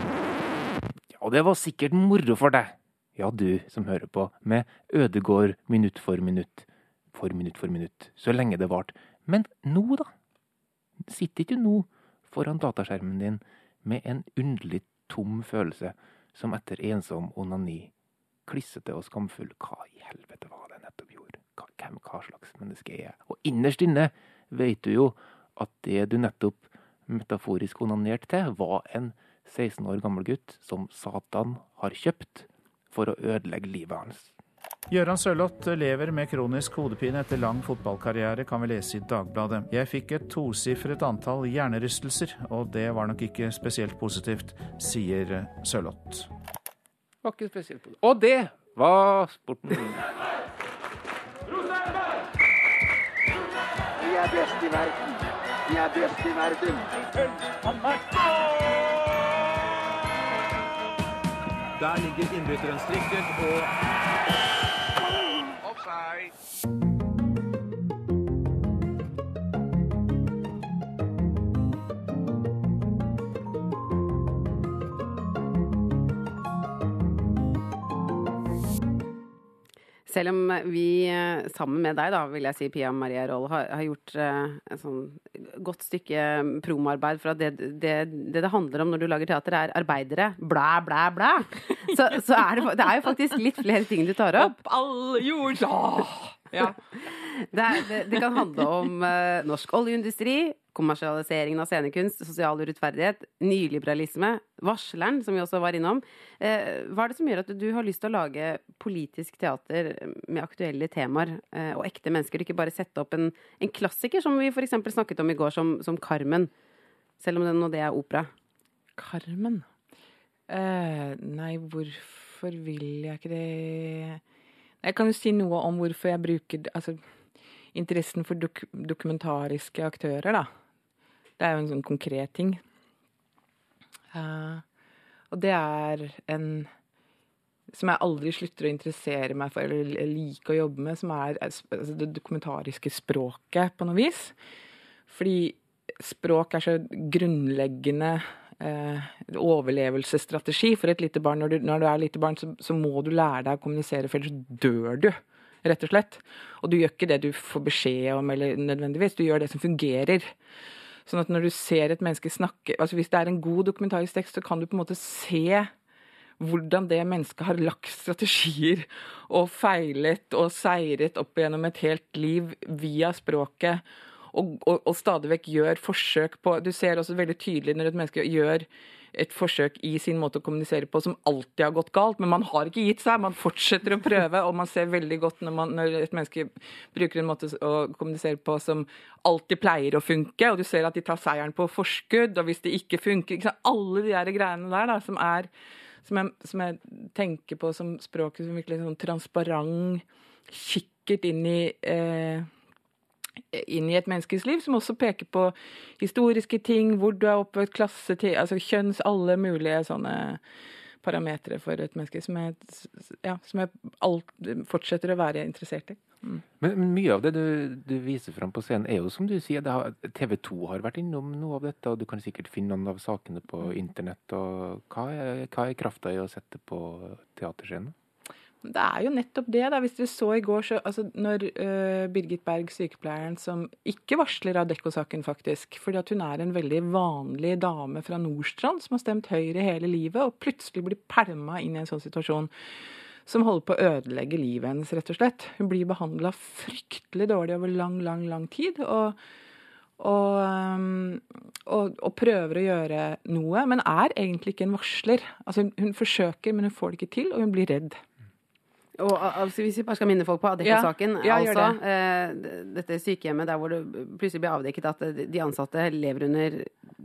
Ja, det var sikkert moro for deg. Ja, du som hører på, med Ødegaard minutt for minutt, for minutt for minutt, så lenge det vart. Men nå da? Sitter ikke nå foran dataskjermen din med en underlig tom følelse som etter ensom onani? Klissete og skamfull, hva i helvete var det nettopp gjorde? Hva, hvem, hva slags menneske er jeg? Og innerst inne vet du jo at det du nettopp metaforisk onanert til var en seksten år gammel gutt som Satan har kjøpt for å ødelegge livet hans. Gøran Sørloth lever med kronisk hodepine etter lang fotballkarriere, kan vi lese i Dagbladet. Jeg fikk et tosifret antall hjernerystelser, og det var nok ikke spesielt positivt, sier Sørloth. Var ikke spesielt positivt. Og det var sporten. Vi er best i verden. Vi er best i verden. Der ligger innbytteren strikket og... Offside! Selv om vi sammen med deg, da, vil jeg si, Pia Maria Roll, har, har gjort uh, et sånn godt stykke promoarbeid for at det det, det det handler om når du lager teater er arbeidere, blæ, blæ, blæ. Så, så er det, det er jo faktisk litt flere ting du tar opp. Opp alle jord! Ja. Det, er, det, det kan handle om uh, norsk oljeindustri, kommersialiseringen av scenekunst, sosial urettferdighet, nyliberalisme, varsleren, som vi også var innom. Eh, hva er det som gjør at du har lyst til å lage politisk teater med aktuelle temaer eh, og ekte mennesker, ikke bare sette opp en, en klassiker, som vi for eksempel snakket om i går, som, som Carmen, selv om det nå det er opera? Carmen? Eh, nei, hvorfor vil jeg ikke det? Jeg kan jo si noe om hvorfor jeg bruker, altså, interessen for dok- dokumentariske aktører, da. Det er jo en sånn konkret ting. Uh, og det er en som jeg aldri slutter å interessere meg for, eller like å jobbe med, som er altså, det dokumentariske språket på noe vis. Fordi språk er så grunnleggende uh, overlevelsesstrategi for et lite barn. Når du, når du er lite barn, så, så må du lære deg å kommunisere, for ellers dør du. Rett og slett. Og du gjør ikke det du får beskjed om, eller nødvendigvis. Du gjør det som fungerer. Sånn at når du ser et menneske snakke, altså hvis det er en god dokumentarisk tekst, så kan du på en måte se hvordan det mennesket har lagt strategier og feilet og seiret opp gjennom et helt liv via språket, og, og, og stadig vekk gjør forsøk på, du ser også veldig tydelig når et menneske gjør et forsøk i sin måte å kommunisere på som alltid har gått galt, men man har ikke gitt seg, man fortsetter å prøve, og man ser veldig godt når, man, når et menneske bruker en måte å kommunisere på som alltid pleier å funke, og du ser at de tar seieren på forskudd, og hvis det ikke funker, ikke sant? Alle de der greiene der da, som er, som jeg, som jeg tenker på som språket som virkelig sånn transparent, kikkert inn i eh, inn i et menneskes liv, som også peker på historiske ting, hvor du er oppvøkt, klasse, altså kjønns, alle mulige sånne parametre for et menneske som jeg, ja, som jeg alt, fortsetter å være interessert i. Mm. Men, men mye av det du, du viser frem på scenen er jo, som du sier, det har, T V to har vært innom noe av dette, og du kan sikkert finne noen av sakene på internett. Og hva er, hva er krafta i å sette på teaterscenen? Det er jo nettopp det, da. Hvis dere så i går, så, altså, når uh, Birgit Berg, sykepleieren, som ikke varsler av Dekko-saken faktisk, fordi at hun er en veldig vanlig dame fra Nordstrand, som har stemt Høyre hele livet, og plutselig blir pælma inn i en sånn situasjon, som holder på å ødelegge livet hennes, rett og slett. Hun blir behandlet fryktelig dårlig over lang, lang, lang tid, og, og, um, og, og prøver å gjøre noe, men er egentlig ikke en varsler. Altså, hun forsøker, men hun får det ikke til, og hun blir redd. Og altså, hvis vi bare skal minne folk på Adecco-saken, ja, ja, altså det. eh, dette sykehjemmet der hvor det plutselig blir avdekket at de ansatte lever under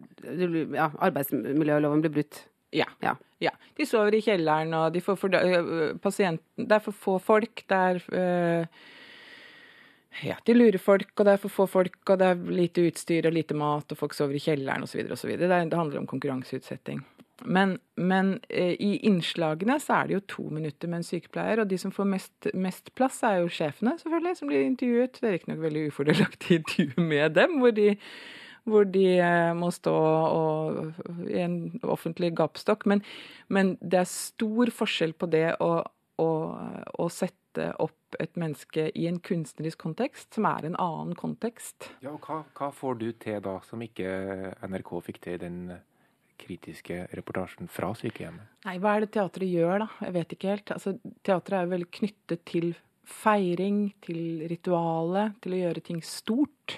ja, arbeidsmiljøloven blir brutt. Ja. Ja. ja. De sover i kjelleren, og de får for, uh, pasienten, det er for få folk, det er uh, ja, de lurer folk, og det er for få folk, og det er lite utstyr og lite mat, og folk sover i kjelleren, og så videre, og så videre. Det, det handler om konkurranseutsetting. Men, men eh, i innslagene så er det jo to minutter med en sykepleier, og de som får mest, mest plass er jo sjefene, selvfølgelig, som blir intervjuet. Det er ikke nok veldig ufordelaktig intervju med dem, hvor de, hvor de eh, må stå og, i en offentlig gapstokk. Men, men det er stor forskjell på det å, å, å sette opp et menneske i en kunstnerisk kontekst, som er en annen kontekst. Ja, og hva, hva får du til da, som ikke N R K fikk til i den kritiske reportasjen fra sykehjemmet? Nei, hva er det teatret gjør da? Jeg vet ikke helt. Altså, teatret er jo veldig knyttet til feiring, til ritualet, til å gjøre ting stort.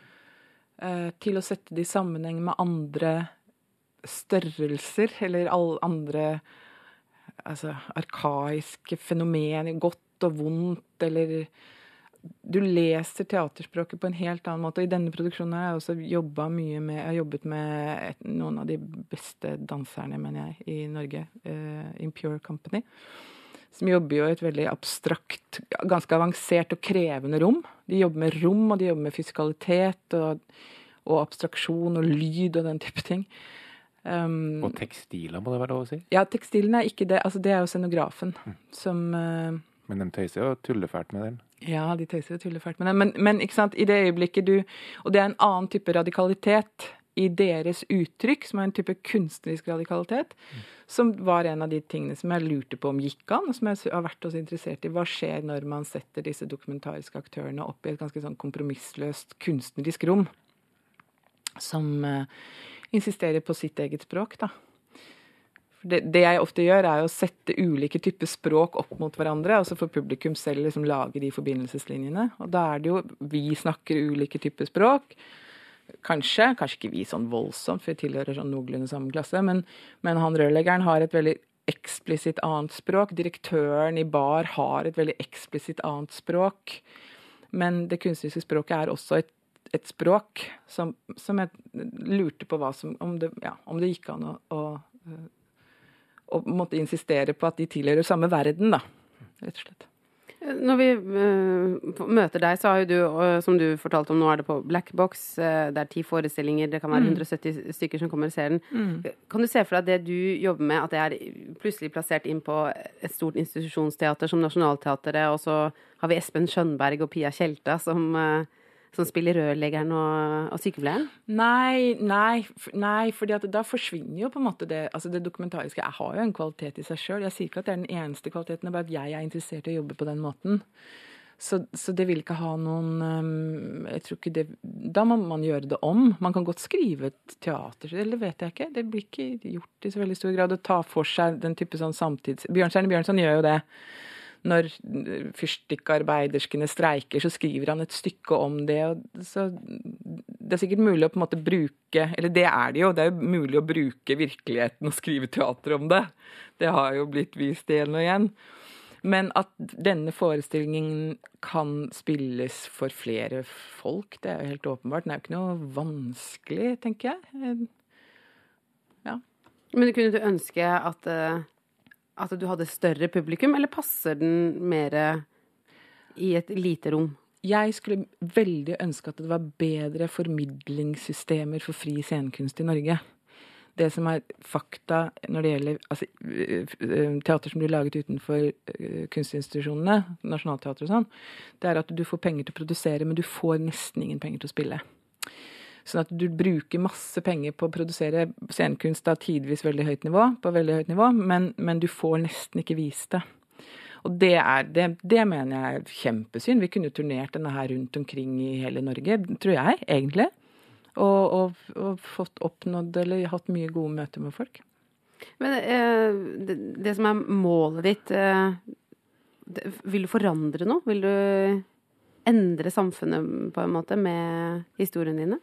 Eh, til å sette det i sammenheng med andre størrelser, eller alle andre altså, arkaiske fenomener, godt og vondt, eller du leser teaterspråket på en helt annen måte. Og i denne produksjonen har jeg også jobbet mye med, jeg har jobbet med et, noen av de beste danserne, mener jeg, i Norge, uh, Impure Company, som jobber jo i et veldig abstrakt, ganske avansert og krevende rom. De jobber med rom, og de jobber med fysikalitet, og, og abstraksjon, og lyd, og den type ting. Um, og tekstiler, må det være lov å si? Ja, tekstilen er ikke det, altså det er jo scenografen, mm. som... Uh, Men de tøyser jo tullefælt med den. Ja, de tøyser jo tullefælt med den. Men, men ikke sant, i det øyeblikket du... Og det er en annen type radikalitet i deres uttrykk, som er en type kunstnerisk radikalitet, mm. som var en av de tingene som jeg lurte på om gikk an, og som jeg har vært også interessert i. Hva skjer når man setter disse dokumentariske aktørene opp i et ganske sånn kompromissløst kunstnerisk rom, som uh, insisterer på sitt eget språk, da. Det, det jeg ofte gjør er å sette ulike typer språk opp mot hverandre, og så får publikum selv liksom lage de forbindelseslinjene. Og da er det jo, vi snakker ulike typer språk, kanskje, kanskje ikke vi sånn voldsomt, for vi tilhører sånn noenlunde samme klasse, men, men han rørleggeren har et veldig eksplisitt annet språk, direktøren i bar har et veldig eksplisitt annet språk, men det kunstneriske språket er også et, et språk som, som jeg lurte på hva som, om det, ja, om det gikk an å, å og måtte insistere på at de tilhører samme verden, da, rett og slett. Når vi uh, møter deg, så har jo du, uh, som du fortalte om, nå er det på Black Box, uh, det er ti forestillinger, det kan være mm. hundre og sytti stykker som kommer og ser den. Mm. Kan du se for deg at det du jobber med, at det er plutselig plassert inn på et stort institusjonsteater som Nationaltheatret, og så har vi Espen Skjønberg og Pia Tjelta som... Uh, som spiller rørleggeren og, og sykepleieren? Nei, nei, nei, fordi at da forsvinner jo på en måte det, altså det dokumentariske. Jeg har jo en kvalitet i seg selv. Jeg sier ikke at det er den eneste kvaliteten, det er bare at jeg er interessert i å jobbe på den måten. Så, så det vil ikke ha noen, um, jeg tror ikke det, da må man gjøre det om. Man kan godt skrive et teater, eller vet jeg ikke. Det blir ikke gjort i så veldig stor grad å ta for seg den type sånn samtids... Bjørnstjerne Bjørnson gjør jo det. Når fyrstikkarbeiderskene streiker, så skriver han et stykke om det, og så det er sikkert mulig å på en måte bruke, eller det er det jo, det er jo mulig å bruke virkeligheten og skrive teater om det. Det har jo blitt vist igjen og igjen. Men at denne forestillingen kan spilles for flere folk, det er jo helt åpenbart. Det er jo ikke noe vanskelig, tenker jeg. Ja. Men kunne du ønske at... at du hadde større publikum, eller passer den mer i et lite rom? Jeg skulle veldig ønske at det var bedre formidlingssystemer for fri scenekunst i Norge. Det som er fakta når det gjelder altså, teater som blir laget utenfor kunstinstitusjonene, Nationaltheatret og sånn, det er at du får penger til å produsere, men du får nesten ingen penger til å spille. Sånn at du bruker masse penger på å produsere scenekunst av tidvis veldig høyt nivå, på veldig høyt nivå, men, men du får nesten ikke vist det. Og det, er, det, det mener jeg er kjempesynd. Vi kunne jo turnert denne her rundt omkring i hele Norge, tror jeg, egentlig. Og, og, og fått oppnådd, eller hatt mye gode møter med folk. Men eh, det, det som er målet ditt, eh, det, vil du forandre noe? Vil du endre samfunnet på en måte med historiene dine?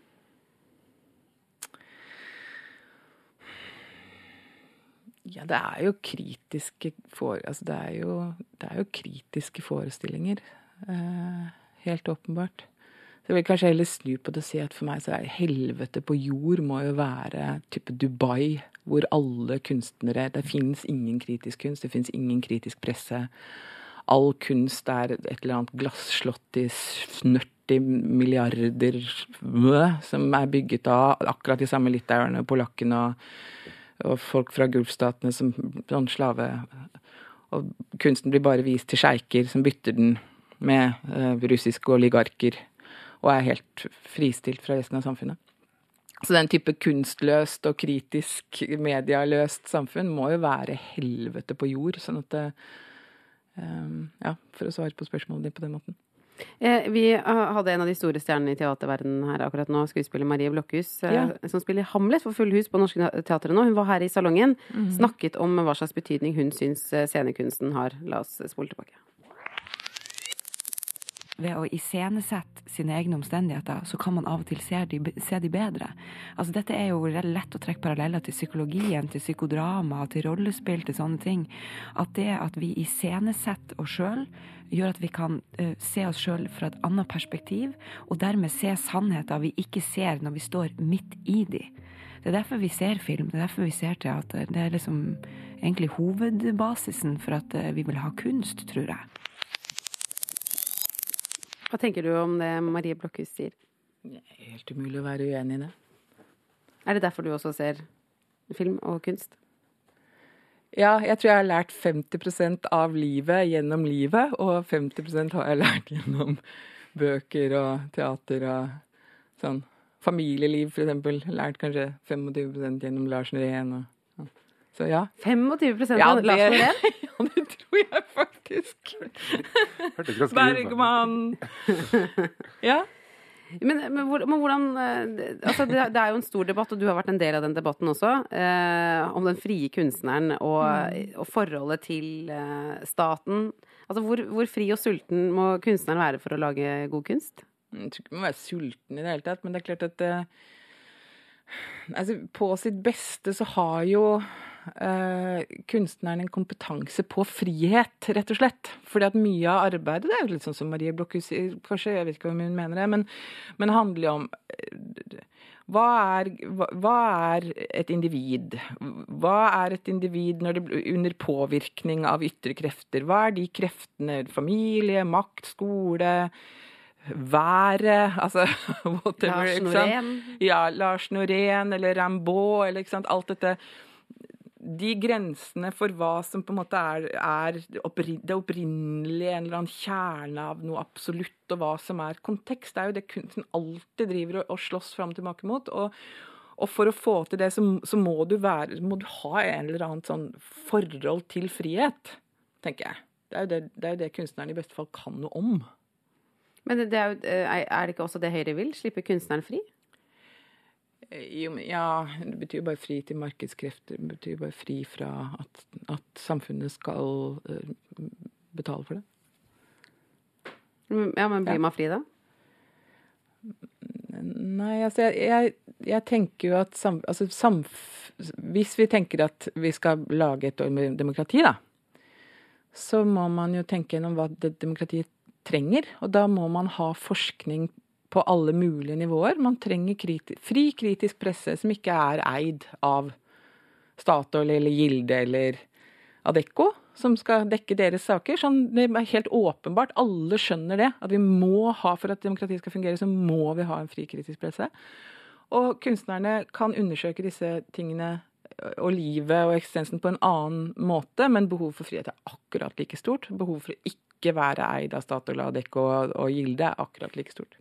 Ja, det er jo kritiske for, altså det er jo, det er jo kritiske forestillinger, eh, helt åpenbart. Så jeg vil kanskje heller snu på det og si at for meg så er helvete på jord må jo være type Dubai, hvor alle kunstnere, det finnes ingen kritisk kunst, det finnes ingen kritisk presse. All kunst er et eller annet glasslott i snørti milliarder som er bygget av akkurat de samme litauerne, polakkene og og folk fra gulfstatene som sånn slave, og kunsten blir bare vist til sjeiker som bytter den med uh, russiske oligarker, og er helt fristilt fra resten av samfunnet. Så den type kunstløst og kritisk medialøst samfunn må jo være helvete på jord, sånn at det, um, ja, for å svare på spørsmålet ditt på den måten. Eh, vi hadde en av de store stjernene i teaterverdenen her akkurat nå, skuespiller Marie Blokhus, eh, ja. som spiller Hamlet for full hus på Norske Teatret nå. Hun var her i salongen, mm. snakket om hva slags betydning hun syns scenekunsten har. La oss spole tilbake. Ved å iscenesette sine egne omstendigheter, så kan man av og til se de, se de bedre. Altså, dette er jo lett å trekke paralleller til psykologien, til psykodrama, til rollespill, til sånne ting. At det at vi iscenesetter oss selv, gjør at vi kan uh, se oss selv fra et annet perspektiv, og dermed se sannheter vi ikke ser når vi står midt i de. Det er derfor vi ser film, det er derfor vi ser teater. Det er liksom egentlig hovedbasisen for at uh, vi vil ha kunst, tror jeg. Hva tenker du om det Marie Blokhus sier? Det er helt umulig å være uenig i det. Er det derfor du også ser film og kunst? Ja, jeg tror jeg har lært femti prosent av livet gjennom livet, og femti prosent har jeg lært gjennom bøker og teater og sånn familieliv, for eksempel. Lært kanskje tjuefem prosent gjennom Lars Norén. Og, ja. Så ja. tjuefem prosent ja, av Lars Norén? Ja, det tror jeg faktisk. Bergman. Ja. Men, men, men hvordan altså det, det er jo en stor debatt, og du har vært en del av den debatten også, eh, om den frie kunstneren og, mm. og forholdet til eh, staten. Altså hvor, hvor fri og sulten må kunstneren være for å lage god kunst? Jeg tror ikke man må være sulten i det hele tatt, men det er klart at eh, altså, på sitt beste så har jo Uh, kunstneren en kompetanse på frihet, rett og slett. Fordi at mye av arbeidet, det er jo litt sånn som Marie Blokhus sier, kanskje, jeg vet ikke om hun mener det, men, men handler jo om uh, hva, er, hva, hva er et individ? Hva er et individ når det, under påvirkning av ytre krefter? Hva er de kreftene? Familie, makt, skole, været, altså whatever, Lars Norén. Ja, Lars Norén, eller Rimbaud, eller ikke sant, alt dette. De grensene for hva som på en måte er, er det opprinnelige, en eller annen kjerne av noe absolutt, og hva som er kontekst, det er jo det kunsten alltid driver og, og slåss frem tilbake mot, og, og for å få til det så, så må du være, må du ha en eller annen sånn forhold til frihet, tenker jeg. Det er jo det, det, er jo det kunstneren i beste fall kan noe om. Men det er, jo, er det ikke også det Høyre vil? Slippe kunstneren fri? Jo, ja, det betyr bare fri til markedskrefter. Det betyr bare fri fra at, at samfunnet skal uh, betale for det. Ja, men blir ja. man fri da? Nei, altså jeg, jeg, jeg tenker jo at sam, altså, samf, hvis vi tenker at vi skal lage et demokrati da, så må man jo tenke gjennom hva det demokratiet trenger, og da må man ha forskning på alle mulige nivåer. Man trenger kriti- fri kritisk presse som ikke er eid av Statoil eller Gilde eller Adecco, som skal dekke deres saker. Sånn, det er helt åpenbart, alle skjønner det, at vi må ha, for at demokratiet skal fungere, så må vi ha en fri kritisk presse. Og kunstnerne kan undersøke disse tingene og livet og eksistensen på en annen måte, men behov for frihet er akkurat like stort. Behov for å ikke være eid av Statoil, Adecco og Gilde er akkurat like stort.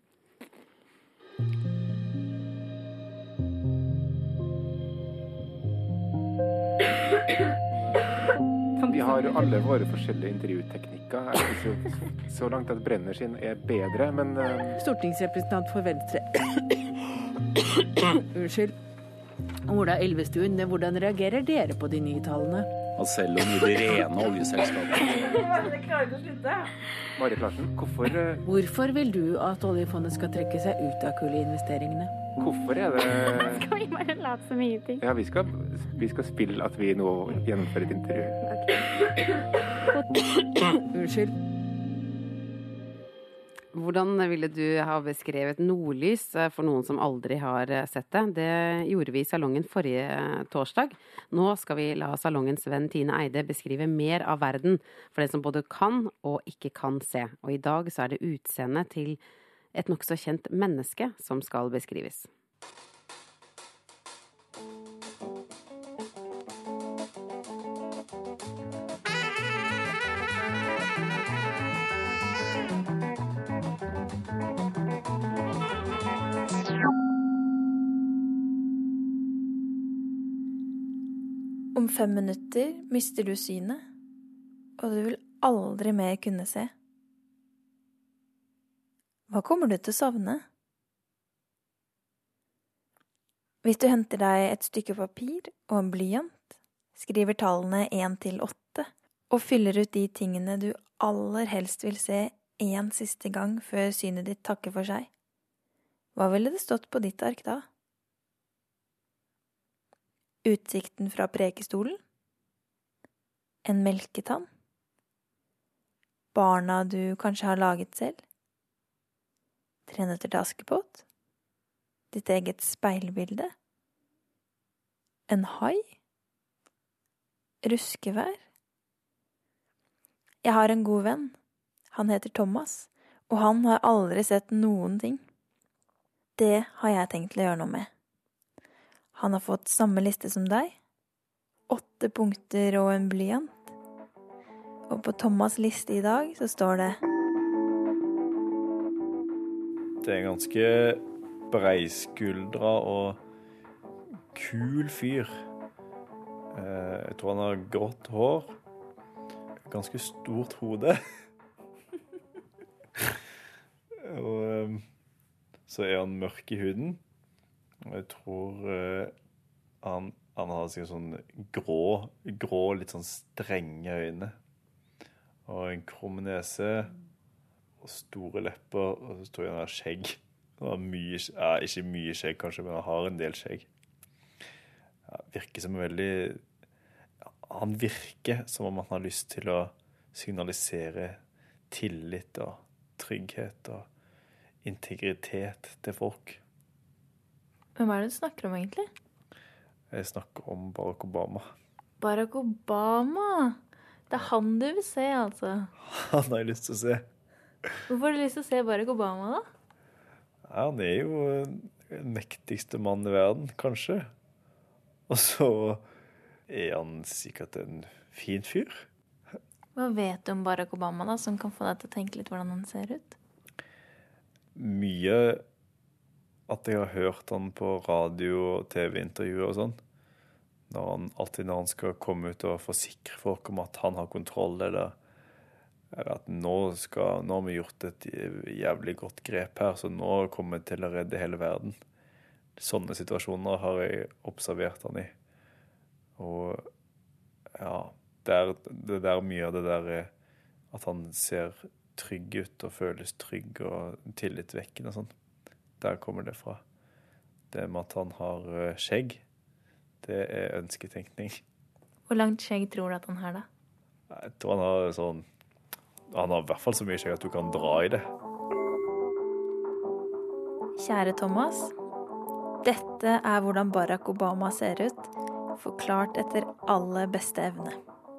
Vi har jo alle våre forskjellige intervjuteknikker. Jeg synes jo så langt at Brenner sin er bedre, men uh... Stortingsrepresentant for Venstre. Unnskyld. Ola Elvestuen, hvordan reagerer dere på de nye tallene? Og selv om i det rene oljeselskapet. Det klarer ikke å slutte. Marit Larsen, hvorfor... Uh... Hvorfor vil du at oljefondet skal trekke seg ut av kulleinvesteringene? Hvorfor er det... Skal vi bare late som ingenting? Ja, vi skal, vi skal spille at vi nå gjennomfører et intervju. Okay. Unnskyld. Hvordan ville du ha beskrevet nordlys for noen som aldri har sett det? Det gjorde vi i salongen forrige torsdag. Nå skal vi la salongens venn Tine Eide beskrive mer av verden for det som både kan og ikke kan se. Og i dag så er det utseendet til et nok så kjent menneske som skal beskrives. Om fem minutter mister du synet, og du vil aldri mer kunne se. Hva kommer du til å savne? Hvis du henter deg et stykke papir og en blyant, skriver tallene én til åtte, og fyller ut de tingene du aller helst vil se en siste gang før synet ditt takker for seg, hva ville det stått på ditt ark da? Utsikten fra prekestolen? En melketann? Barna du kanskje har laget selv? Tre nøtter til Askepott? Ditt eget speilbilde? En hai? Ruskevær? Jeg har en god venn. Han heter Thomas, og han har aldri sett noen ting. Det har jeg tenkt til å gjøre noe med. Han har fått samme liste som deg. Åtte punkter og en blyant. Og på Thomas' liste i dag så står det: Det er ganske breiskuldra og kul fyr. Jeg tror han har grått hår, ganske stort hode. Og så er han mørk i huden. Og jeg tror han, han har sikkert sånn grå, grå, litt sånn strenge øyne. Og en krum nese, og store lepper, og så tror jeg han har skjegg. Han har mye, ja, ikke mye skjegg kanskje, men han har en del skjegg. Ja, virker som veldig... Ja, han virker som om han har lyst til å signalisere tillit og trygghet og integritet til folk. Hvem er det du snakker om egentlig? Jeg snakker om Barack Obama. Barack Obama? Det er han du vil se, altså. Han har jeg lyst til å se. Hvorfor har du lyst til å se Barack Obama, da? Ja, han er jo den mektigste mann i verden, kanskje. Og så er han sikkert en fin fyr. Hva vet du om Barack Obama, da, som kan få deg til å tenke litt hvordan han ser ut? Mye at jeg har hørt han på radio og T V-intervjuer og sånn. Når han, alltid når han skal komme ut og forsikre folk om at han har kontroll, eller, eller at nå, skal, nå har vi gjort et jævlig godt grep her, så nå kommer vi til å redde hele verden. Sånne situasjoner har jeg observert han i. Og ja, det er, det er mye av det der at han ser trygg ut og føles trygg og tillitvekkende og sånn. Der kommer det fra. Det med at han har skjegg, det er ønsketenkning. Hvor langt skjegg tror du at han har da? Jeg tror han har sånn... Han har i hvert fall så mye skjegg at du kan dra i det. Kjære Thomas, dette er hvordan Barack Obama ser ut, forklart etter aller beste evne.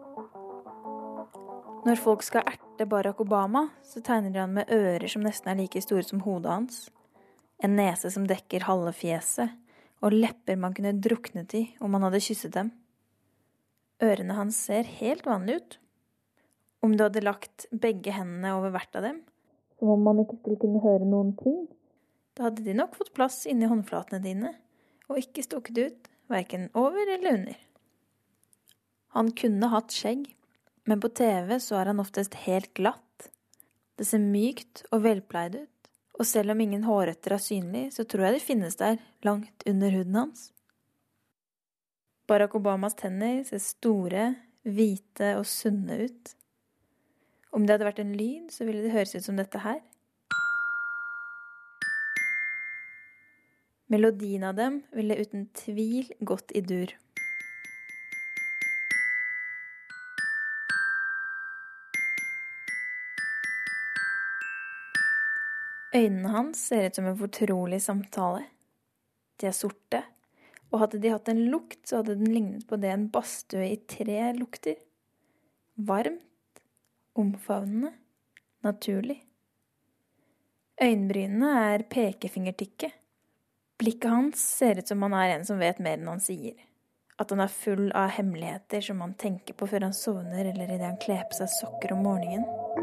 Når folk skal erte Barack Obama, så tegner de han med ører som nesten er like store som hodet hans, en nese som dekker halve fjeset, og lepper man kunne druknet i om man hadde kysset dem. Ørene hans ser helt vanlig ut. Om du hadde lagt begge hendene over hvert av dem, som om man ikke skulle kunne høre noen ting, da hadde de nok fått plass inni håndflatene dine, og ikke stukket ut, hverken over eller under. Han kunne hatt skjegg, men på T V så er han oftest helt glatt. Det ser mykt og velpleid ut. Og selv om ingen hårrøtter er synlig, så tror jeg det finnes der, langt under huden hans. Barack Obamas tenner ser store, hvite og sunne ut. Om det hadde vært en lyd, så ville det høres ut som dette her. Melodien av dem ville uten tvil gått i dur. Øynene hans ser ut som en fortrolig samtale. De er sorte, og hadde de hatt en lukt, så hadde den lignet på det en badstue i tre lukter. Varmt, omfavnende, naturlig. Øyenbrynene er pekefingertykke. Blikket hans ser ut som han er en som vet mer enn han sier. At han er full av hemmeligheter som han tenker på før han sovner eller i det han kler på seg sokker om morgenen.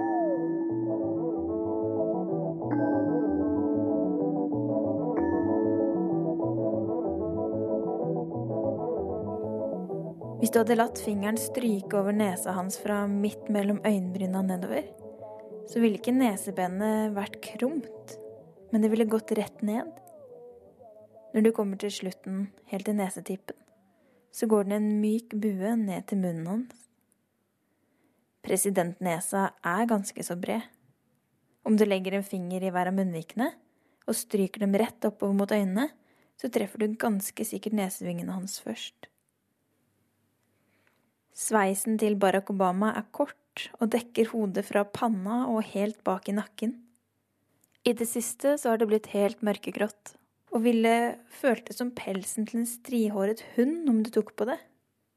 Hvis du hadde latt fingeren stryke over nesa hans fra midt mellom øyenbryna nedover, så ville ikke nesebenet vært krumt, men det ville gått rett ned. Når du kommer til slutten, helt til nesetippen, så går den en myk bue ned til munnen hans. Presidentnesa er ganske så bred. Om du legger en finger i hver av munnvikene, og stryker dem rett oppover mot øynene, så treffer du ganske sikkert nesevingene hans først. Sveisen til Barack Obama er kort og dekker hodet fra panna og helt bak i nakken. I det siste så har det blitt helt mørkegrått, og ville føltes som pelsen til en strihåret hund om du tok på det.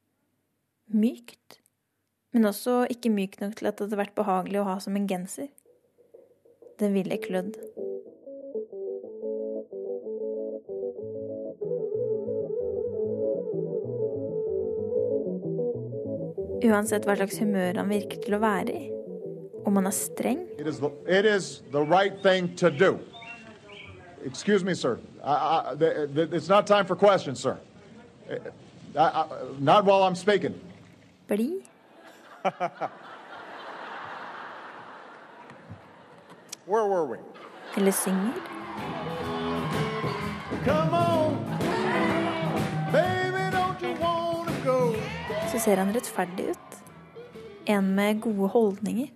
Mykt, men også ikke mykt nok til at det hadde vært behagelig å ha som en genser. Den ville klødd. Uansett hva slags humør han virker til å være i. Om han er streng. It is the, it is the right thing to do. Excuse me, sir. I, I, th- th- it's not time for questions, sir. I, I, not while I'm speaking. Bli. Where were we? Eller synger. Come on, baby, don't you wanna go? Så ser han rettferdig ut. En med gode holdninger.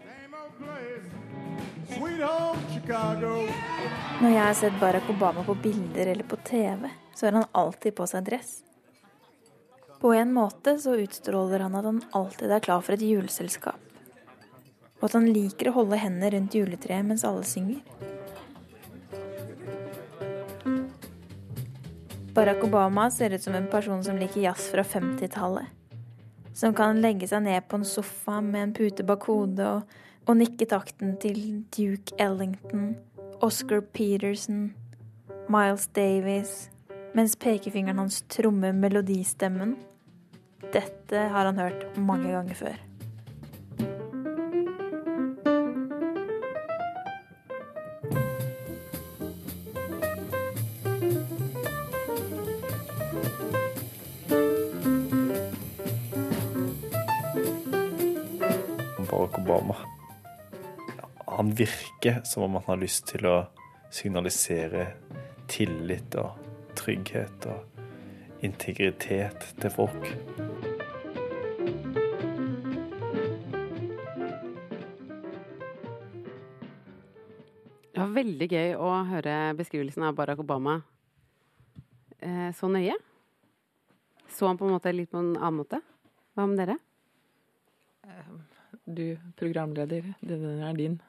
Sweet home Chicago. Når jeg har sett Barack Obama på bilder eller på T V, så har han alltid på seg dress. På en måte så utstråler han at han alltid er klar for et juleselskap. Og at han liker å holde hendene rundt juletreet mens alle synger. Barack Obama ser ut som en person som liker jazz fra femtitallet. Som kan legge seg ned på en sofa med en pute bak hodet og, og nikke takten til Duke Ellington, Oscar Peterson, Miles Davis, mens pekefingeren hans trommer melodistemmen. Dette har han hørt mange ganger før. Barack Obama. Han virker som om han har lyst til å signalisere tillit og trygghet og integritet til folk. Det var veldig gøy å høre beskrivelsen av Barack Obama eh, så nøye. Så han på en måte litt på en annen måte. Hva med dere? Du, programleder, den er din.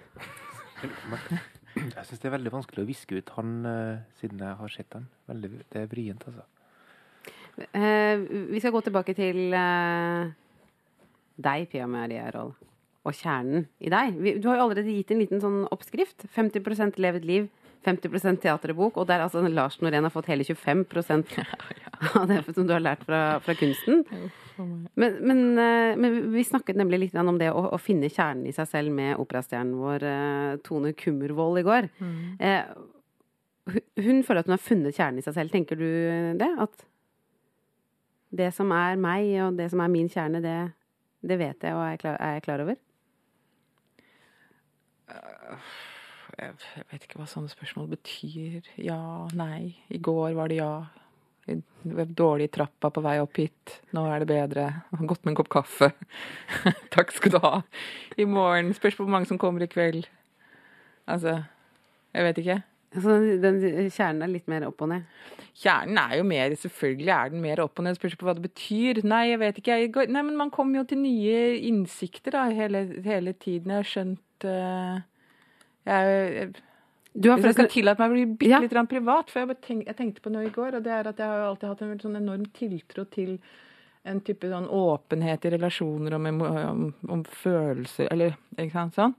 Jeg synes det er veldig vanskelig å viske ut han, uh, siden jeg har sett han. Veldig, det er vrient, altså. Eh, vi skal gå tilbake til uh, deg, Pia Maria Roll, og kjernen i deg. Vi, du har jo allerede gitt en liten sånn oppskrift. femti prosent levet liv, femti prosent teaterbok, og der altså Lars Norén har fått hele tjuefem prosent av det som du har lært fra, fra kunsten. Men, men, men vi snakket nemlig litt om det å, å finne kjernen i seg selv med operastjernen vår, Tone Kummervold, i går. Mm. Eh, hun føler at hun har funnet kjernen i seg selv. Tenker du det? At det som er meg, og det som er min kjerne, det, det vet jeg, og er jeg klar, er jeg klar over? Jeg vet ikke hva sånne spørsmål betyr. Ja, nei. I går var det ja. Det var dårlig i trappa på vei opp hit. Nå er det bedre. Jeg har gått med en kopp kaffe. Takk skal du ha. I morgen. Spørs på hvor mange som kommer i kveld. Altså, jeg vet ikke. Altså, den kjernen er litt mer opp og ned? Kjernen er jo mer, selvfølgelig er den mer opp og ned. Spørs på hva det betyr. Nei, jeg vet ikke. Jeg går, nei, men man kommer jo til nye innsikter da, hele, hele tiden. Jeg har skjønt... Uh, jeg... jeg Du har Hvis jeg skal tillate meg å bli bitte litt ja. privat, for jeg, tenk, jeg tenkte på noe i går, og det er at jeg har alltid hatt en sånn enorm tiltro til en type sånn åpenhet i relasjoner om, om, om følelser, eller ikke sant, sånn.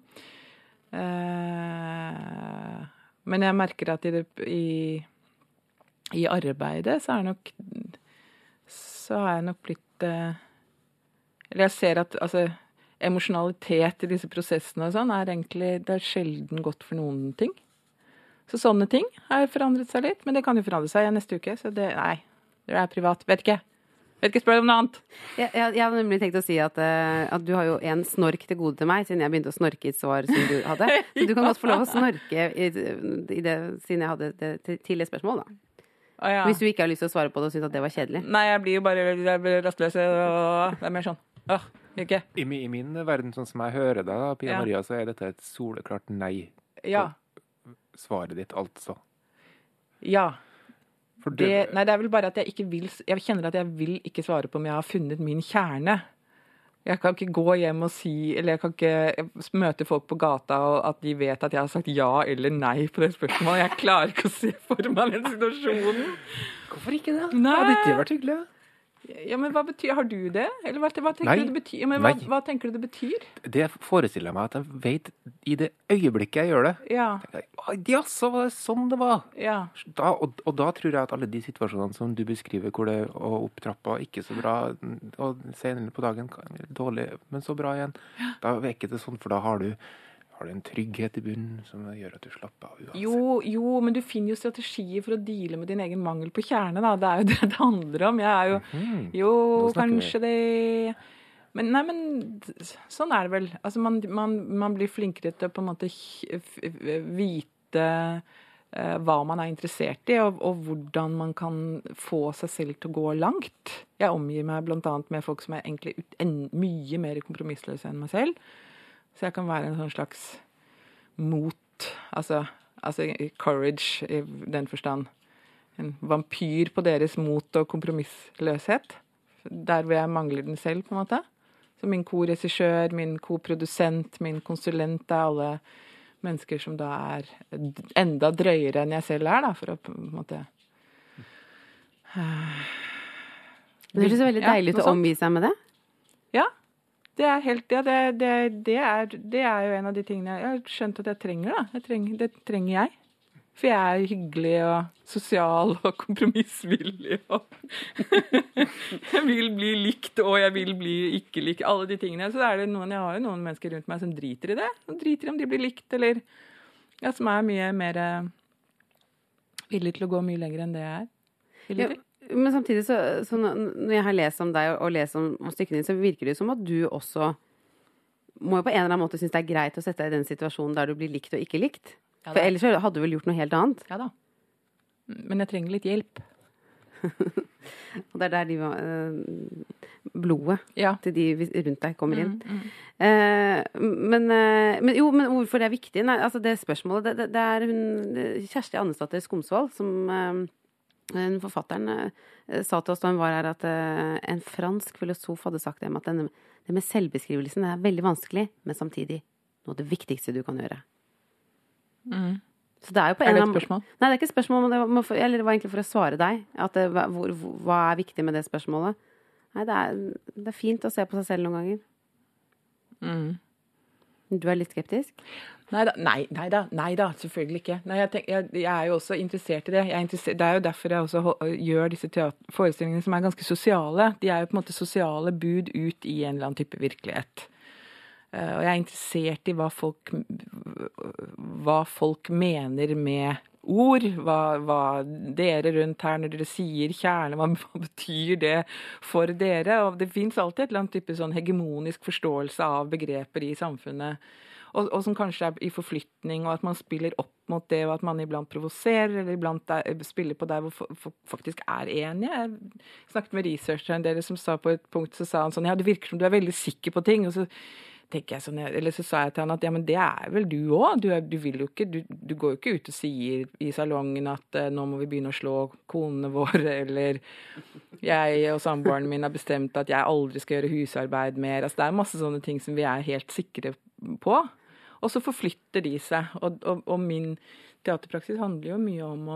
Uh, men jeg merker at i, det, i, i arbeidet så er nok, så har jeg nok blitt, uh, eller jeg ser at, altså, emosjonalitet i disse prosessene og sånn, er egentlig, det er sjelden godt for noen ting. Så sånne ting har forandret seg litt, men det kan jo forandre seg neste uke, så det, nei, det er privat. Vet ikke. Vet ikke, spør deg om noe annet. Jeg, jeg, jeg hadde nemlig tenkt å si at, uh, at du har jo en snork til gode til meg, siden jeg begynte å snorke i et svar som du hadde. Så du kan godt få lov å snorke i, i det, siden jeg hadde det til, til et spørsmål, da. Ah, ja. Hvis du ikke har lyst til å svare på det og synes at det var kjedelig. Nei, jeg blir jo bare jeg blir rastløs, og det er mer sånn. Åh, ikke. I, I min verden, sånn som jeg hører deg, da, Pia ja. Maria, så er dette et soleklart nei. Ja. Svaret ditt, altså. Ja. For det, nei, det er vel bare at jeg ikke vil, jeg kjenner at jeg vil ikke svare på om jeg har funnet min kjerne. Jeg kan ikke gå hjem og si, eller jeg kan ikke møte folk på gata og at de vet at jeg har sagt ja eller nei på det spørsmålet. Jeg klarer ikke å se for meg den situasjonen. Hvorfor ikke det? Nei. Hadde ikke det vært hyggelig? Ja, men hva betyr, har du det? Eller hva, hva tenker nei. du det betyr? Ja, men hva, hva tenker du det betyr? Det forestiller jeg meg at jeg vet i det øyeblikket jeg gjør det. Ja. Jeg, ja, så var det sånn det var. Ja. Da, og, og da tror jeg at alle de situasjonene som du beskriver, hvor det er opptrappa, ikke så bra, og senere på dagen dårlig, men så bra igjen, ja. Da er ikke det sånn, for da har du, Har du en trygghet i bunnen som gjør at du slapper av uansett? Jo, jo, men du finner jo strategier for å deale med din egen mangel på kjerne, da. Det er jo det det handler om. Jeg er jo, Mhm. jo, Nå snakker kanskje det Men nei, men sånn er det vel. Altså, man, man, man blir flinkere til å på en måte h- f- f- vite eh, hva man er interessert i, og, og hvordan man kan få seg selv til å gå langt. Jeg omgir meg blant annet med folk som er egentlig ut, en, mye mer kompromissløse enn meg selv. Så jeg kan være en sånn slags mot, altså, altså courage i den forstand. En vampyr på deres mot og kompromissløshet. Der hvor jeg mangler den selv, på en måte. Så min korregissør, min koprodusent, min konsulent, det er alle mennesker som da er enda drøyere enn jeg selv er, da, for å på en måte Det høres så veldig deilig ut å omgi seg med det. Ja, det er helt, ja, det, det, det, er, det er jo en av de tingene jeg har skjønt at jeg trenger, da. Jeg trenger, det trenger jeg. For jeg er hyggelig og sosial og kompromissvillig. Og jeg vil bli likt, og jeg vil bli ikke likt. Alle de tingene. Så er det noen, jeg har jo noen mennesker rundt meg som driter i det. Som driter i om de blir likt, eller ja, som er mye mer villig til å gå mye lenger enn det jeg er. Villig til. Ja, men samtidig, så, så når jeg har lest om deg og lest om, om stykkene dine, så virker det som at du også må jo på en eller annen måte synes det er greit å sette deg i den situasjonen der du blir likt og ikke likt. Ja, For ellers hadde du vel gjort noe helt annet. Ja da. Men jeg trenger litt hjelp. Og det er der de var, øh, blodet ja. til de rundt deg kommer inn. Mm, mm. Eh, men, eh, men jo, men hvorfor det er viktig? Nei, altså det spørsmålet, det, det, det er hun, Kjersti Annesdatter Skomsvold, som eh, en forfatteren eh, sa til oss da hun var her, at eh, en fransk filosof hadde sagt dem at denne, det med selvbeskrivelsen er veldig vanskelig, men samtidig noe av det viktigste du kan gjøre. Mm. Så det er jo på en er det et eller annen- spørsmål? Nei, det er ikke et spørsmål, men det var, eller det var egentlig for å svare deg. At det, hva, hvor, hva er viktig med det spørsmålet? Nei, det er, det er fint å se på seg selv noen ganger. Mm. Du er litt skeptisk? Neida, nei, nei da, nei da, selvfølgelig ikke. Nei, jeg, tenk, jeg, jeg er jo også interessert i det. Jeg er interessert, det er jo derfor jeg også ho- gjør disse teater- forestillingene som er ganske sosiale. De er jo på en måte sosiale bud ut i en eller annen type virkelighet. Uh, og jeg er interessert i hva folk, hva folk mener med ord, hva, hva dere rundt her når dere sier kjerne, hva, hva betyr det for dere? Og det finnes alltid et eller annet type sånn hegemonisk forståelse av begreper i samfunnet, og, og som kanskje er i forflytning, og at man spiller opp mot det, og at man iblant provoserer, eller iblant er, spiller på der hvor folk faktisk er enige. Jeg snakket med researcheren deres som sa på et punkt, så sa han sånn, ja, det virker som du er veldig sikker på ting, og så tenker jeg sånn, eller så sa jeg til han at ja, men det er vel du også, du, er, du vil jo ikke, du, du går jo ikke ut og sier i salongen at uh, nå må vi begynne å slå konene våre, eller jeg og samboeren min har bestemt at jeg aldri skal gjøre husarbeid mer. Altså det er masse sånne ting som vi er helt sikre på, og så forflytter de seg, og, og, og min teaterpraksis handler jo mye om å,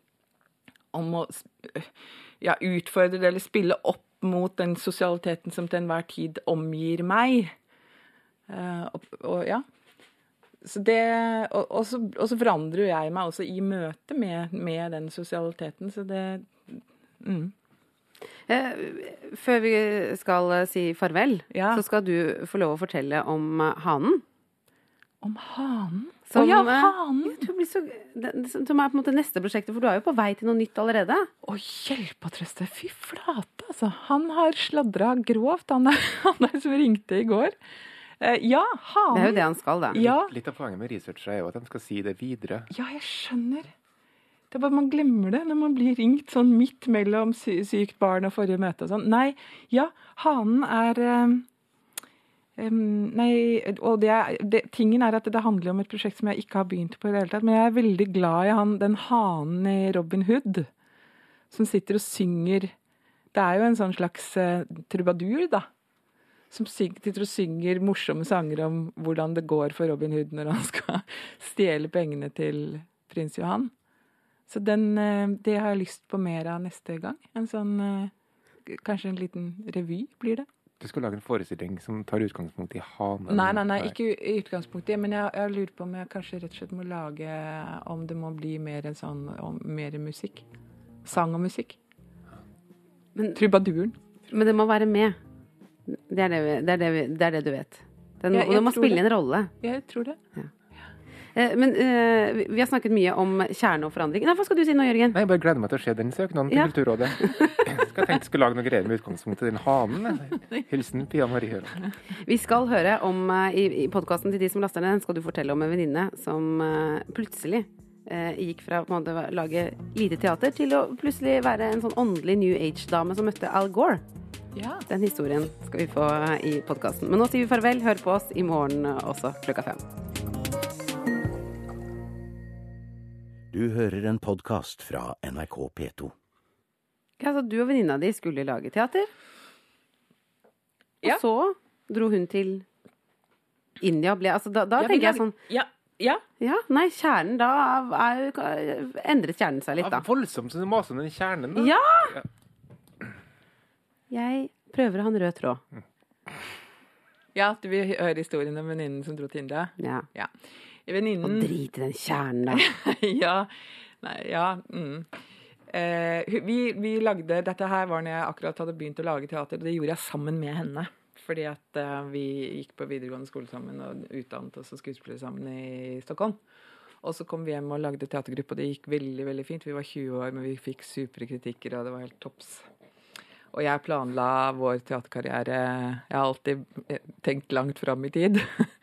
om å ja, utfordre det, eller spille opp mot den sosialiteten som til enhver tid omgir meg. Uh, og, og ja så det, og, og, så, og så forandrer jo jeg meg også i møte med, med den sosialiteten, så det mm. eh, Før vi skal si farvel, ja. så skal du få lov å fortelle om hanen. Om hanen? Som, å ja, hanen! Ja, du blir så, det, som er på en måte neste prosjektet, for du er jo på vei til noe nytt allerede. Å hjelp og trøste, fy flate altså. Han har sladret grovt, han der, han der som ringte i går. Uh, ja, hanen. Det er jo det han skal, da. Ja. Litt, litt av poenget med research er jo at de skal si det videre. Ja, jeg skjønner. Det er bare man glemmer det når man blir ringt sånn midt mellom sy sykt barn og forrige møte og sånn. Nei, ja, hanen er um, um, Nei, og det er, det, tingen er at det handler om et prosjekt som jeg ikke har begynt på i det hele tatt, men jeg er veldig glad i han, den hanen i Robin Hood, som sitter og synger. Det er jo en sånn slags uh, trubadur, da. Som sitter og synger morsomme sanger om hvordan det går for Robin Hood når han skal stjele pengene til prins Johan. Så den, det har jeg lyst på mer av neste gang. En sånn, kanskje en liten revy blir det. Du skal lage en forestilling som tar utgangspunkt i hanen? Nei, nei, nei, ikke i utgangspunkt i, men jeg, jeg lurer på om jeg kanskje rett og slett må lage, om det må bli mer en sånn, om, mer musikk. Sang og musikk. Men, trubaduren. Men det må være med. Det er det, vi, det, er det, vi, det er det du vet. Den, Jeg- og jeg den må tror spille det. en rolle. Jeg tror det. Ja. Eh, Men eh, vi- vi har snakket mye om kjerne og forandring. Nei, hva skal du si nå, Jørgen? Nei, jeg bare gleder meg til å se den søknaden til Ja. Kulturrådet. Jeg skal tenke skulle lage noe greier med utgangspunkt i den hanen. jeg. Hilsen Pia Marie. Vi skal høre om, eh, i, i podcasten til de som laster den, skal du fortelle om en venninne som eh, plutselig eh, gikk fra på en måte, å lage lite teater til å plutselig være en sånn åndelig New Age-dame som møtte Al Gore. Ja. Den historien skal vi få i podcasten. Men nå sier vi farvel. Hør på oss i morgen også klokka fem. Du hører en podcast fra N R K P to. Ja, så du og venninna di skulle lage teater. Og Ja. så dro hun til India. Ble, altså, da da Ja, vi tenker jeg lager- sånn Ja. Ja. Ja, nei, kjernen da er, endret kjernen seg litt, da. Ja, voldsomt som du maser om den kjernen, da. Ja! Jeg prøver å ha en rød tråd. Ja, at vi hører historien om venninnen som dro til India. Ja. Ja. Venninnen... Og drit i den kjernen, da. ja. Nei, ja. Mm. Eh, hu- vi, vi lagde, dette her var når jeg akkurat hadde begynt å lage teater, og det gjorde jeg sammen med henne. Fordi at eh, vi gikk på videregående skole sammen og utdannet oss som skuespillere sammen i Stockholm. Og så kom vi hjem og lagde teatergruppe, og det gikk veldig, veldig fint. Vi var tjue år, men vi fikk supre kritikker, og det var helt topps. Og jeg planla vår teaterkarriere. Jeg har alltid eh, tenkt langt fram i tid.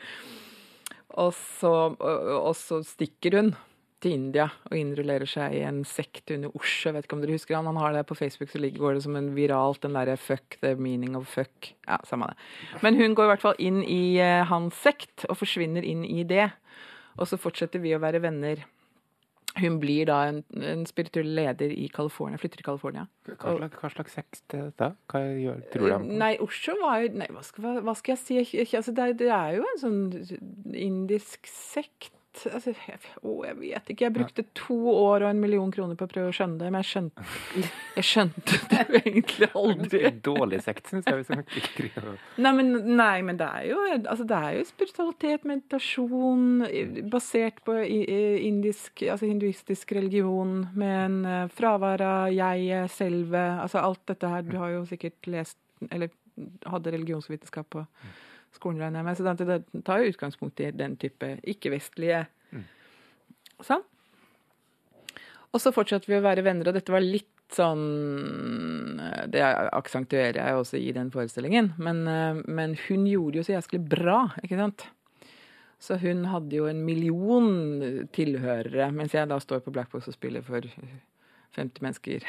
og, så, og, og så stikker hun til India og innrullerer seg i en sekt under Osho. Jeg vet ikke om dere husker han. Han har det på Facebook, så ligger- går det som en viralt, den derre fuck the meaning of fuck. Ja, samme det. Men hun går i hvert fall inn i eh, hans sekt og forsvinner inn i det. Og så fortsetter vi å være venner. Hun blir da en, en spirituell leder i California, flytter til California. Hva slags, hva slags sekt er det? Hva gjør, tror du? Nei, Osho var jo Nei, hva skal, hva, hva skal jeg si? Ikke- ikke- Altså, det, er, det er jo en sånn indisk sekt. Altså, jeg, å, jeg vet ikke. Jeg brukte to år og en million kroner på å prøve å skjønne det, men jeg skjønte, jeg skjønte det jo egentlig aldri. Dårlig sekt, synes jeg. Hvis jeg ikke skriver. Nei, men, nei, men det er jo altså det er jo spiritualitet, meditasjon, basert på i- i- indisk, altså hinduistisk religion, med en eh, fravær av jeg, selve, altså alt dette her. Du har jo sikkert lest, eller hadde religionsvitenskap på skolen, regner jeg med, så det, det tar jo utgangspunkt i den type ikke-vestlige. Mm. Sånn. Og så fortsatte vi å være venner, og dette var litt sånn, det aksentuerer jeg også i den forestillingen, men, men hun gjorde jo så jæsklig bra, ikke sant? Så hun hadde jo en million tilhørere, mens jeg da står på Black Box og spiller for femti mennesker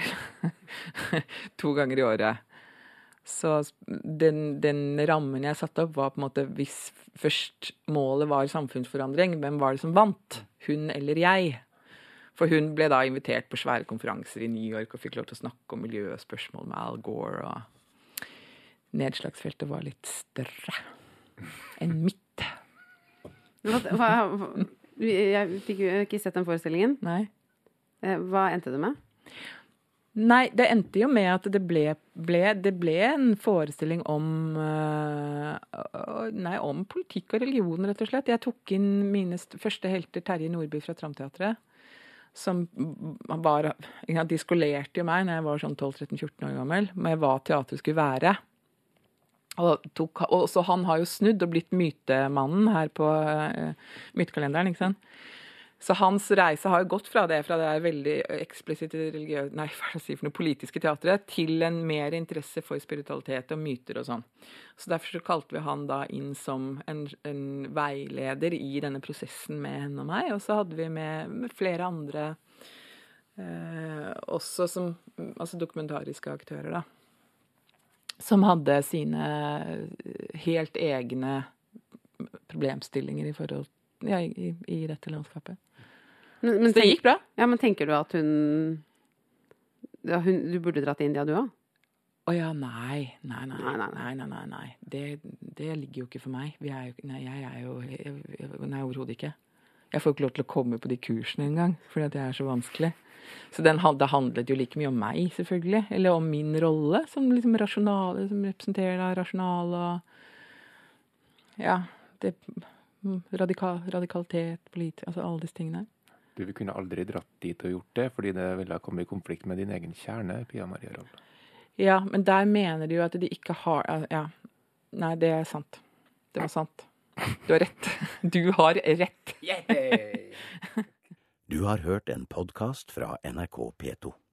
to ganger i året. Så den, den rammen jeg satte opp var på en måte, hvis først målet var samfunnsforandring, hvem var det som vant? Hun eller jeg? For hun ble da invitert på svære konferanser i New York og fikk lov til å snakke om miljøspørsmål med Al Gore, og nedslagsfeltet var litt større enn mitt. Hva, hva, jeg fikk jo ikke sett den forestillingen. Nei. Hva endte det med? Nei, det endte jo med at det ble, ble, det ble en forestilling om uh, nei, om politikk og religion, rett og slett. Jeg tok inn mine første helter, Terje Nordby fra Tramteatret, som var, de skolerte jo meg når jeg var sånn tolv tretten fjorten år gammel, med hva teater skulle være. Og, tok, og så han har jo snudd og blitt mytemannen her på uh, mytekalenderen, ikke sant? Så hans reise har jo gått fra det, fra det er veldig eksplisitt religiøse, nei, hva skal jeg si for noe politiske teatret, til en mer interesse for spiritualitet og myter og sånn. Så derfor så kalte vi han da inn som en, en veileder i denne prosessen med henne og meg, og så hadde vi med, med flere andre, eh, også som, altså dokumentariske aktører da, som hadde sine helt egne problemstillinger i forhold ja, i, i dette landskapet. Men, men så det gikk bra. Ja, men tenker du at hun, ja, hun du burde dra til India, du også? Å ja, nei. Nei, nei, nei, nei, nei, nei, nei. Det, det ligger jo ikke for meg. Vi er jo, nei, jeg er jo, jeg, jeg, nei, overhodet ikke. Jeg får ikke lov til å komme på de kursene en gang, fordi at det er så vanskelig. Så den, det handlet jo like mye om meg, selvfølgelig, eller om min rolle, som liksom rasjonale, som representerer da rasjonale, og ja, det radikal, radikalitet, politi, altså alle disse tingene. Du vil kunne aldri dratt dit og gjort det, fordi det ville ha kommet i konflikt med din egen kjerne, Pia Marie Roll. Ja, men der mener de jo at de ikke har, ja, nei, det er sant. Det var sant. Du har rett. Du har rett. Du har hørt en podcast fra N R K P to.